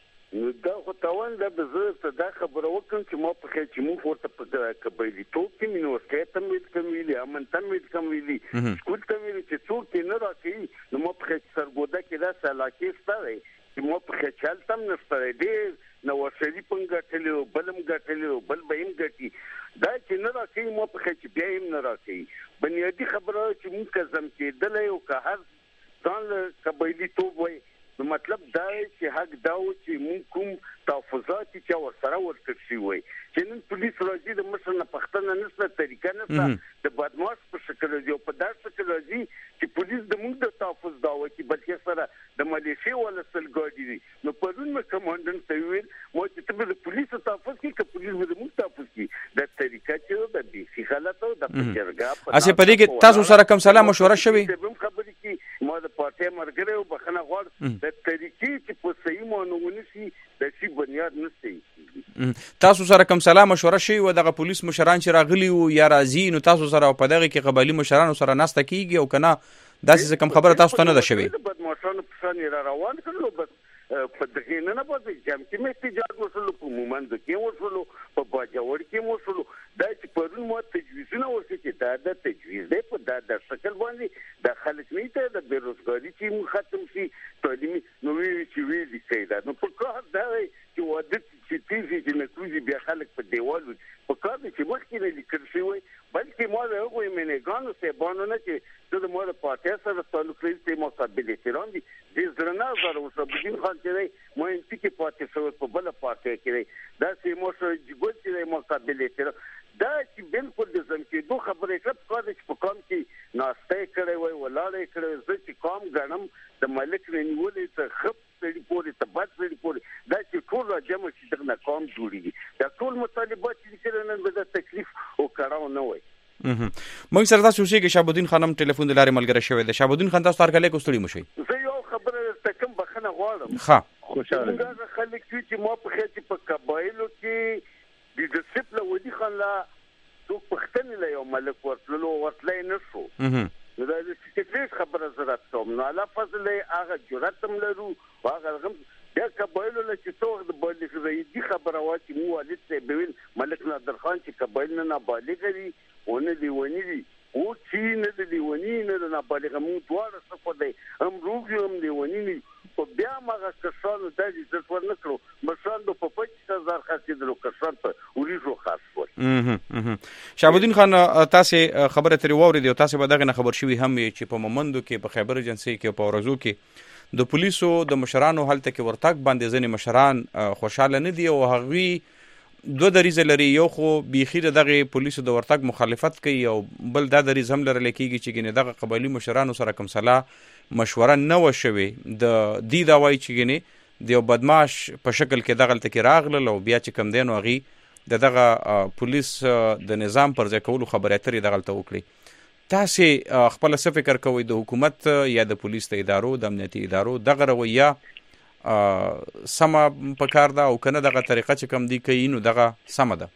S16: نو دا خو تاوان دا به زه ته دا خبره وکړم چې ما په خې چې مو ورته په قبایلی توپ کې مینورسټ ته مې کوم ویلي امن ته مې کوم ویلي سکول ته مې چې څوک نه راکې نو ما په خې سرګوده کې دا سلاکې ستاره چې مو په خې چل تم نشته دی نو ورشي پنګټلو بلم ګټلو بل بهم ګټي دا چې نه راکې مو په خې چې بیا هم نه راکې بنیادی خبره چې مونږ کزم کېدل یو که هر ځان قبایلی توپ وای نو مطلب دا چې حق دا و چې مونږ کوم تحفظات چې ورسره ورکړ شي وای چې نن پولیس راځي د مشر نه پښتنه نشته طریقه نشته د بدمعاش په شکل دی او په داسې شکل راځي چې پولیس د مونږ د تحفظ دا وای چې بلکې سره د ملیشي ولا سلګاډي دي نو پرون مې کمانډنټ ته ویل مو چې ته د پولیس تحفظ کې که پولیس د مونږ تحفظ کې د طریقه چې د بي غلط او د پچرګا په
S2: اسه په دې کې تاسو سره کوم سلام مشوره شوي
S16: خبرې کې ما د پارټي مرګره او بخنه غوړ د طریقې چې په صحیح معنی ونشي د شي بنیاد نشي
S2: تاسو سره کوم سلام مشوره شي و دغه پولیس مشران چې راغلي او یا راځي نو تاسو سره په دغه کې قبایلی مشرانو سره ناسته کیږي او کنه داسې کوم خبره تاسو ته نه ده شوي
S16: بدمعشانو په شان را روان کړو بس په دغه نه نه پاتې جام کې مې احتجاج وشلو په مومند کې وشلو په باجوړ کې وشلو دا چې پرون مو تجویزونه ورکړي چې دا د تجویز دی په دا د شکل باندې د خلک نه ته د بیروزګاری چې مو ختم شي تعلیمي نو وی چې وی لیکي دا نو په کار دا چې واده چې تیزي چې نکوزي بیا خلک په دیوال په کار چې مخکې نه لیکل شي وي بلکې مو له هغه منګانو سه باندې نه چې د مو د پارټي سره تعلق لري چې مقابله تران دي د زرنا زره وسبدین خان چې مو ان پی کې پارټي سره په بل پارټي کې دا چې مو سره جګول چې مقابله تر دا چې بالکل د زم کې دوه خبرې کړه په کار چې په کوم کې ناشته کړي وای ولاړې کړي زه چې کوم غنم د ملک نیولې ته خپ سړي پورې ته بد سړي پورې دا چې ټول راجمع شي څنګه قوم جوړيږي دا ټول مطالبات چې کړنن به د تکلیف او کړهو نه وای
S2: موږ سره تاسو شي کې شابودین خانم ټلیفون د لارې ملګری شوی دی شابودین خان تاسو تارکلې کوستړي مشي
S16: زه یو خبره تکم بخنه غواړم
S2: ها
S16: خوشاله دا خلک چې مو په خېټه په قبایلو کې د ډیسپلین ودی خان لا څوک پښتني له یو ملک ورتلو ورتلای نه شو نو دا د سټیټ خبره زړه ته نو الله فضل هغه جرأت هم لرو هغه غم دا قبایلو له چې څوک د بالغ دی خبره وا چې مو والد ته بوین ملک نادر خان چې قبایل نه بالغ دي ونه دی ونی دي او چې نه دی ونی نه نه بالغ مو دواړه څه دی هم روغ هم دی ونی نه په بیا ماغه کسانو د دې څه ور نکړو مشان د په پچ هزار خاصیدلو کسان په وریجو خاص
S2: ول شابودین خان تاسو خبره تری ووري دی تاسو به دغه خبر شوي هم چې په مومندو کې په خیبر ایجنسی کې په ورزو کې د پولیسو د مشرانو حالت کې ورتاک باندې ځنې مشران خوشاله نه دي او هغوی دو دریزه لري یو خو بیخي دغه پولیسو د ورتاک مخالفت کوي او بل دا دریز هم لرل کېږي چې ګنې دغه قبایلی مشرانو سره کوم سلا مشوره نه وشوي د دې دا وایي چې ګنې د یو بدمعاش په شکل کې دغلته کې راغلل او بیا چې کم دی نو هغې د دغه پولیس د نظام پر ځای کولو خبرې اترې دغلته وکړي. تاسې خپله څه فکر کوئ د حکومت یا د پولیس د ادارو د امنیتي ادارو دغه رویه سمه پکار ده او که نه دغه طریقه چې کم دی کوي نو دغه سمه ده؟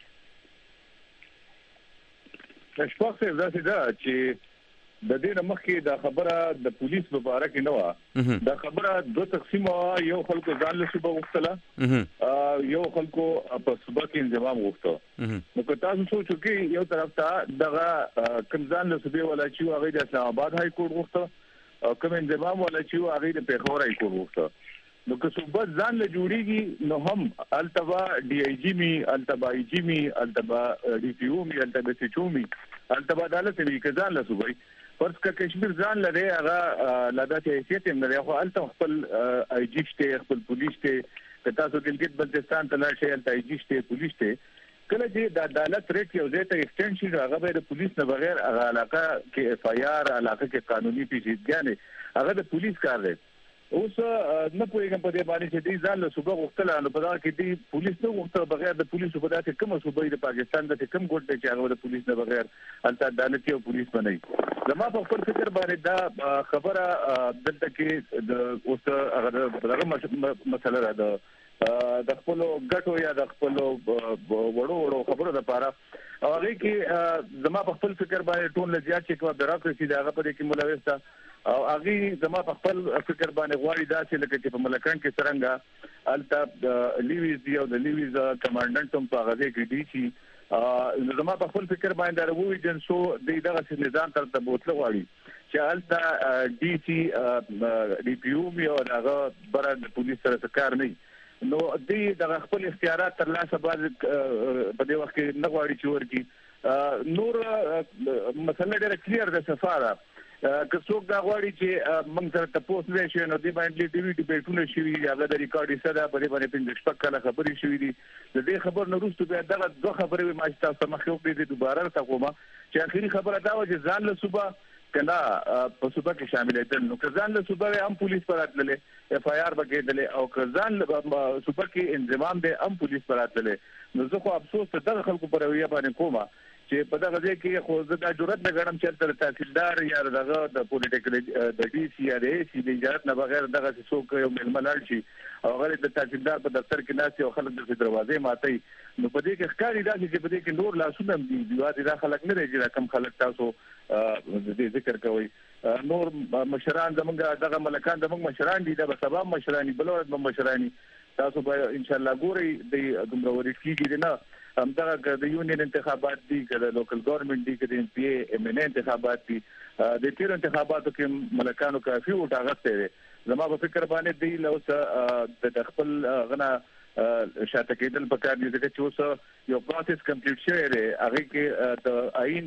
S12: اشفاق صاحب داسې ده چې د دې نه مخکې دا خبره د پولیس په باره کې نه وه. دا خبره دوه تقسیمه وه، یو خلکو ځان له صوبه غوښتله، یو خلکو په صوبه کې انضمام غوښته. نو که تاسو سوچ وکړئ یو طرف ته دغه کوم ځان له صوبې والا چې و هغې د اسلام آباد های کورټ غوښته او کوم انضمام والا چې و هغې د پېښور های کورټ غوښته. نو که صوبه ځان له جوړېږي نو هم هلته به ډي آی جي مي، هلته به آی جي مي، هلته به ډي پي او مي، هلته به سي چ او مي، هلته به عدالت وي. که ځان له صوبه فرض که کشمیر ځان لري هغه لا داسې حیثیت هم لري، خو هلته خپل آی جي شته، خپل پولیس شته. که تاسو ګلګت بلتستان ته لاړ شئ هلته آی جي شته، پولیس شته. کله چې د عدالت ریټ یو ځای ته ایکسټینډ شي نو هغه به د پولیس نه بغیر هغه علاقه کې اف آی آر، علاقه کې قانوني پیچیدګیانې هغه د پولیس کار دی. اوس نه پوهېږم په دې باندې چې دوی ځان له صوبه غوښتله نو په دغه کې دوی پولیس نه غوښتل بغیر د پولیسو په داسې کومه صوبه د پاکستان داسې کوم ګوټ دی چې هغه د پولیس نه بغیر هلته عدالتي او پولیس به نه وي. زما په خپل فکر باندې دا خبره دلته کې د اوس هغه دغه مسله ده د خپلو ګټو یا د خپلو وړو وړو خبرو دپاره. او هغې کې زما په خپل فکر باندې ټول نه زیات چې کومه بیروکراسي ده هغه په دې کې ملوث ده. او هغې زما په خپل فکر باندې غواړي داسې لکه چې په ملکان کې څرنګه هلته د لیویز دی او د لیویز کمانډنټ هم په هغه ځای کې دی چې نو زما په خپل فکر باندې دا روي ایجنسو دی دغسې نظام ته ته بوتله غواړي چې هلته ډي سي ډي پي او مي او هغه بره د پولیس سره څه کار نه وي. نو دوی دغه خپل اختیارات ترلاسه باید په دې وخت کې نه غواړي چې ورکړي. نور مسله ډېره کلیر ده، صفا ده. که څوک دا غواړي چې موږ سره تپوس نه شي نو دې باندې ټي وي ډیبیټونه شوي دي، هغه د ریکارډ حصه ده، په دې باندې پنځه شپږ کاله خبرې شوي دي. د دې خبر نه وروسته بیا دغه دوه خبرې وې ما چې تاسو ته مخکې وکړې دي دوباره ورته کومه چې اخري خبره دا وه چې ځان له صوبه که نه په صوبه کې شاملېدل. نو که ځان له صوبه وې هم پولیس به راتللې، اف آی آر به کېدلې، او که ځان صوبه کې انضمام دی هم پولیس به راتللې. نو زه خو افسوس ته دغه خلکو په رویه باندې کومه چې په دغه ځای کې خو زه دا جرأت نه ګڼم چې هلته د تحصیلدار یا دغه د پولیټیکل د ډي سي یا د اے سي د اجازت نه بغیر دغسې څوک یو مېلمه لاړ شي او هغه د تحصیلدار په دفتر کې ناست وي او خلک داسې دروازې ماتوي. نو په دې کې ښکاري داسې چې په دې کې نور لاسونه هم دي، یوازې دا خلک نه دی چې دا کم خلک تاسو د دې ذکر کوئ. نور مشران زمونږ دغه ملکان زمونږ مشران دي، دا به سبا مشران وي، بله ورځ به مشران وي. تاسو به انشاءالله ګورئ د دومره ورې کېږي دی نه. همدغه که د یونین انتخابات دي، که د لوکل ګورنمنټ دي، که د ایم پی اے ایم ان اے انتخابات دي، د تیرو انتخاباتو کې ملکانو کافي ووټ اخیستی دی. زما په فکر باندې دوی له اوسه د خپل هغه نه شاته کېدل پکار دي، ځکه چې اوس یو پروسس کمپلیټ شوی دی، هغې کې د آئین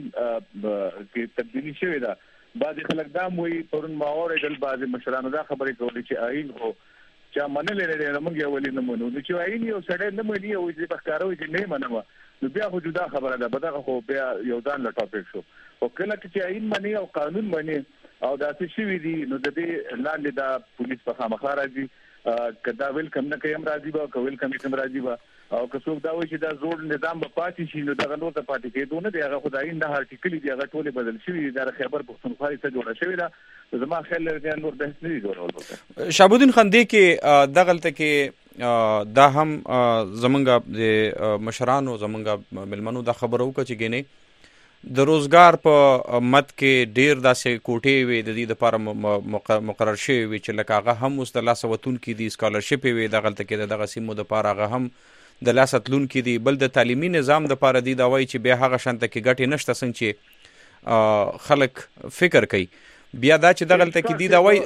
S12: کې تبدیلي شوې ده. بعضې خلک دا هم وایي، پرون ما اورېدل بعضې مشرانو دا خبرې کولې چې آئین خو چا منلی نه دی، نو موږ یې ولې نه منو. نو چې آئین یو سړی نه مني او چې په ښکاره وایي چې نه یې منمه نو بیا خو جدا خبره ده، په دغه خو بیا یو ځان له ټاپک شو. خو کله چې آئین مني او قانون مني او داسې شوي دي نو د دې لاندې دا پولیس په خامخا راځي. که دا ویلکم نه کوي هم راځي به، که ویلکم یې هم راځي به. او که څوک دا وایي چې دا زوړ نظام به پاتې شي نو دغه نور ته پاتې کېدو نه دی. هغه خو د آئین نه ارټیکلې دي، هغه ټولې بدل شوي دي. دا د خیبر پښتونخوا څخه جوړه شوې ده. زما خیال لري نور بحث نه دي جوړول.
S2: شهابالدین خان دې کې دغلته کې دا هم زمونږ د مشرانو زمونږ مېلمنو دا خبره وکړه چې ګینې د روزګار په مد کې ډېر داسې کوټې وې د دې دپاره مقرر شوې وې چې لکه هغه هم اوس د لاسه وتونکي دي، سکالرشپې وې دغلته کې د دغه سیمو دپاره هغه هم د لاسه تلونکي دي. بل د تعلیمي نظام دپاره دي دا وایي چې بیا هغه شانته کې ګټې نشته څنګه چې خلک فکر کوي. بیا دا چې دغلته کې دي دا وایي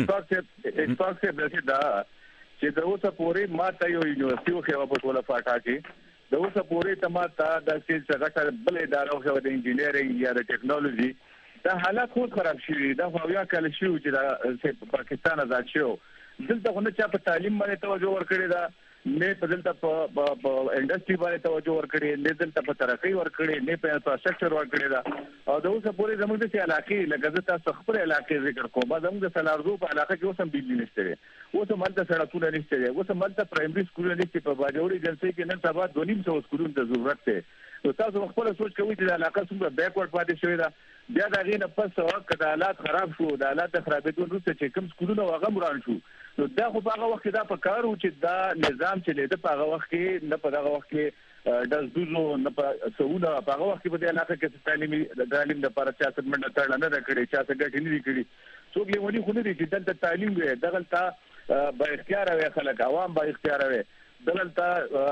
S12: اشفاق صاحب داسې ده چې د اوسه پورې ما ته یو یونیورسټي وښیوه په ټوله فاټا کې، د اوسه پورې ته ما ته داسې څه غټه بله اداره وښیوه د انجینرینګ یا د ټیکنالوژي. دا حالات خود خراب شوي، دا خو اویا کاله شوي چې دا پاکستان ازاد شوی. دلته خو نه چا په تعلیم باندې توجه ورکړې ده، نه په دلته په انډستری باندې توجه ورکړي، نه دلته په ترقی ورکړي، نه په انفراستراکچر ورکړي دا. او د اوسه پورې زموږ د علاقې لکه تاسو خپل علاقې ذکر کوم، زموږ د سلارزو په علاقه کې اوسم بجلی نشته، اوسه ملته سړکونه نشته، اوسه ملته پرایمري سکولونه نشته. په باجوړي جلسې کې نن سبا دوه نیم سو سکولونو ته ضرورت دی. نو تاسو خپل سوچ کوئ چې د علاقه څومره بیکورډ پاتې شوې ده. بیا د هغې نه پس که د حالات خراب شو، د حالات د خرابېدو وروسته چې کوم سکولونه هغه وران شو، نو دا خو په هغه وخت کې دا په کار و چې دا نظام چلېده په هغه وخت کې، نه په دغه وخت کې ډزدوزو، نه په سوونه. په هغه وخت کې په دې علاقه کې تعلیمي د تعلیم لپاره چا څه منډه تړله نه ده کړې، چا څه ګټې نه دي کړي. څوک لیوني خو نه دي چې دلته تعلیم وي، دغلته با اختیاره وي خلک، عوام با اختیاره وي، دغلته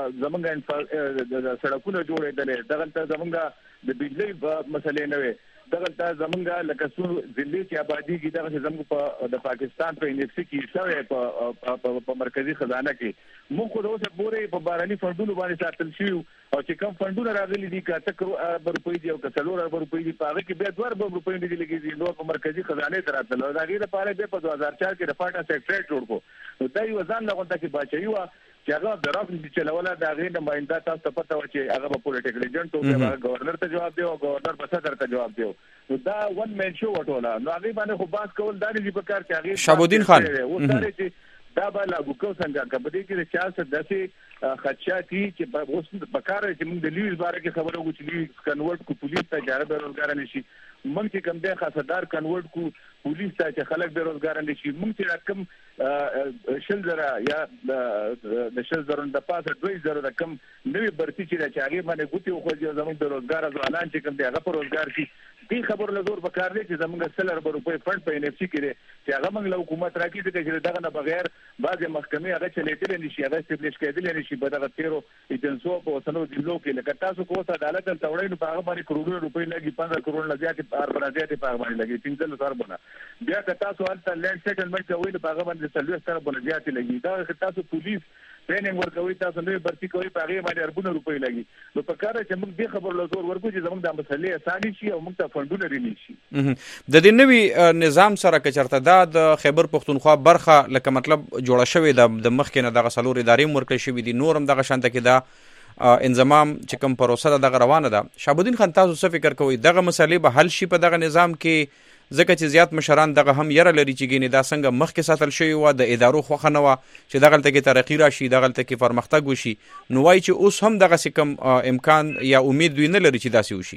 S12: زمونږ سړکونه جوړېدلې، دغلته زمونږ د بجلۍ مسلې نه وي، دغلته زمونږ لکه څو ضلعې چې آبادي کې دغه زمونږ په د پاکستان په انډکس کې شوی په مرکزی خزانه کې. موږ خو د اوسه پورې په باراني فندونو باندې ساتل شو، او چې کوم فندونه راغلي دي که اته اربه روپۍ دي او که څلور اربه روپۍ دي، په هغه کې بیا دوه اربه روپۍ نه دي لګېدي، نور په مرکزي خزانې ته راتلل. او د هغې لپاره بیا په دوه هزار چار کې د فاټا سیکټریټ جوړ کړو. نو دا یوه ځان له غونډه کې باچوي وه چې هغه د راغلي چلوله، د هغې نماینده تاسو ته پته وه چې هغه به پولیټیکل ایجنټ و، بیا به ګورنر ته جواب دی او ګورنر به صدر ته جواب دی. نو دا ون مین شو وټوله. نو هغې باندې خو بحث کول دا نه دي پکار چې هغې
S2: شهابالدین خان
S12: اوس دا دی چې دا به لاګو کوو څنګه، که په دې کې د چا څه داسې خدشات دي چې اوس پکار دی چې موږ د لیوز باره کې خبره وکړو چې لیوز کنورټ کړو پولیس ته چې هغه بېروزګاره نه شي. موږ چې کوم دی خاصدار کنورټ کړو پولیس ته چې خلک بېروزګاره نه شي. موږ چې کوم شل زره یا د شل زرو د پاسه دوه زره د کوم نوې برتي چې چې هغې باندې ګوتې وخوځي او زموږ بېروزګاره ځوانان چې کوم دی هغه په روزګار شي. دې خبرو له زور پکار دی چې زموږ سل اربه روپۍ فنډ په ان اف سي کې دی چې هغه موږ له حکومت راکړي، ځکه چې دغه نه بغیر بعضې محکمې هغه چلېدلی نه شي، هغه اسټبلیش کېدلی نه شي په دغه تېرو ایجنسو په اوسنیو جملو کې. لکه تاسو که اوس عدالت دلته وړئ نو په هغه باندې کروڑونه روپۍ لګي، پنځه کروڑ نه زیاتې اربه نه زیاتې په هغه باندې لګي، پنځلس اربه نه. بیا که تاسو هلته لینډ سیټلمنټ کوئ نو په هغه باندې څلوېښت اربه نه زیاتې لګي. دا که تاسو پولیس ټریننګ ورکوي، تاسو نوې برتي کوئ، په هغې باندې اربونه روپۍ لګي. نو په کار ده چې موږ دې خبرو له زور ورکړو چې زموږ دا مسلې اسانې شي او موږ ته فنډونه رینی شي.
S2: د دې نوي نظام سره که چېرته دا د خیبر پښتونخوا برخه لکه مطلب جوړه شوې ده، د مخکې نه دغه څلور ادارې هم ورکړل شوي دي، نور هم دغه شانته کې دا انضمام چې کوم پروسه ده دغه روانه ده. شهابالدین خان تاسو څه فکر کوئ دغه مسلې به حل شي په دغه نظام کې؟ ځکه چې زیات مشران دغه هم یره لري چې ګینې دا څنګه مخکې ساتل شوي وه، د ادارو خوښه نه وه چې دغلته کې ترقي راشي، دغلته کې پرمختګ وشي. نو وایي چې اوس هم دغسې کوم امکان یا امید دوی نه لري چې داسې وشي.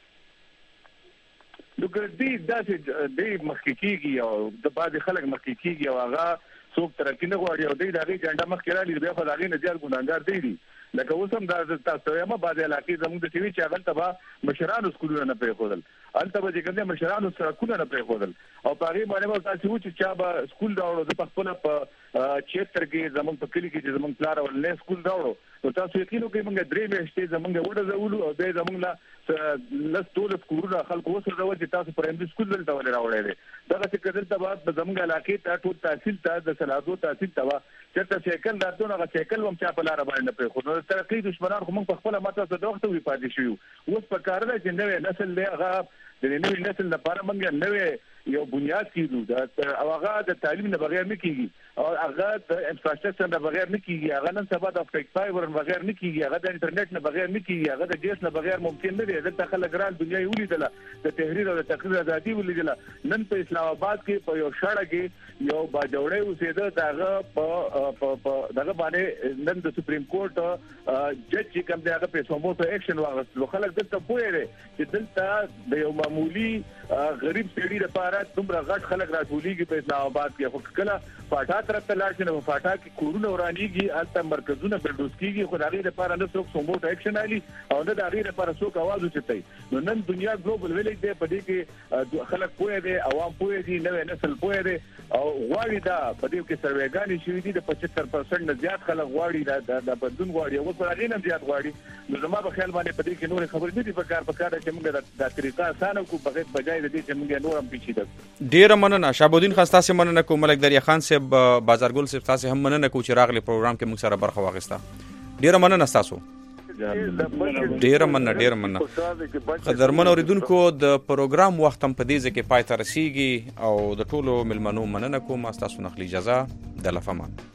S12: نو که دې داسې دی مخکې کېږي او د بعضې خلک مخکې کېږي او هغه څوک ترقي نه غواړي او دوی د هغې جنډه مخکې رالي، بیا خو د هغې نه زیات ګناهګار دی دي. لکه اوس هم دا تاسو وایم بعضې علاقې زموږ د ټي وي چې هغلته به مشرانو سکولونه نه پرېښودل، هلته به چې کوم دی مشرانو سړکونه نه پرېښودل، او په هغې باندې به داسې و چې چا به سکول راوړو. زه په خپله په چیتر کې زموږ په کلي کې چې زموږ پلار اولنی سکول راوړو، نو تاسو یقین وکړئ موږ درې میاشتې زموږ وډزولو او بیا زموږ نه لس دولس کورونه خلکو وسوځول چې تاسو پرایمري سکول دلته ولې راوړی دی. دغسې که دلته به زموږ علاقې ته ټول تحصیل ته د سلادو تحصیل ته به چېرته سایکل راته نو هغه سایکل به هم چا په لاره باندې نه پرېښود. نو د ترقۍ دشمنان خو موږ په خپله ما تاسو د وخته وي پاتې شوي وو. اوس په کار ده چې نوی نسل دی هغه د نوي نسل لپاره موږ نوی یو بنیاد کېږو او هغه د تعلیم نه بغیر نه کېږي او هغه د انفراستراکچر نه بغیر نه کېږي، هغه نن سبا د فیک فایبر نه بغیر نه کېږي، هغه د انټرنیټ نه بغیر نه کېږي، هغه د ګیس نه بغیر ممکن نه دی. دلته خلک رال دنیا یې ولیدله، د تحریر او د تقریر ازادي ولیدله. نن په اسلام آباد کې په یو شاړه کې یو باجوړی اوسېده، د هغه په دغه باندې نن د سپریم کورټ جج چې کوم دی هغه په سوموټو ایکشن واخیستلو. خلک دلته پوهېږي چې دلته د یو معمولي غریب سړي لپاره دومره غټ خلک راټولېږي په اسلام آباد کې. خو کله فاټا طرف ته لاړ شي نو په فاټا کې کورونه ورانېږي، هلته مرکزونه بلډوز کېږي، خو د هغې لپاره نه څوک سوموټ ایکشن اخلي او نه د هغې لپاره څوک اواز اوچتوي. نو نن دنیا ګلوبل ویلیج دی، په دې کې خلک پوه دی، عوام پوه دي، نوی نسل پوه دی او غواړي دا په دې کې سروېګانې شوي دي، د پچهتر پرسنټ نه زیات خلک غواړي دا بدلون غواړي، اوس په هغې نه زیات غواړي. نو زما په خیال باندې په دې کې نورې خبرې نه دي پکار. پکار ده چې موږ دا طریقه اسانه کړو بغیر بجای د دې چې موږ نور هم پیچیده کړو.
S2: ډېره مننه شهابالدین خان، ستاسې مننه کوم. ملک دریا خان صاحب، بازارګل صاحب، تاسې هم مننه کوو چې راغلي پروګرام کې موږ سره برخه واخیسته. ډېره مننه ستاسو. ډېره مننه ډېره مننه. قدرمن اورېدونکو، د پروګرام وخت هم په دې ځای کې پای ته رسېږي او د ټولو مېلمنو مننه کوم. ستاسو نقلي اجازه د لفهمه.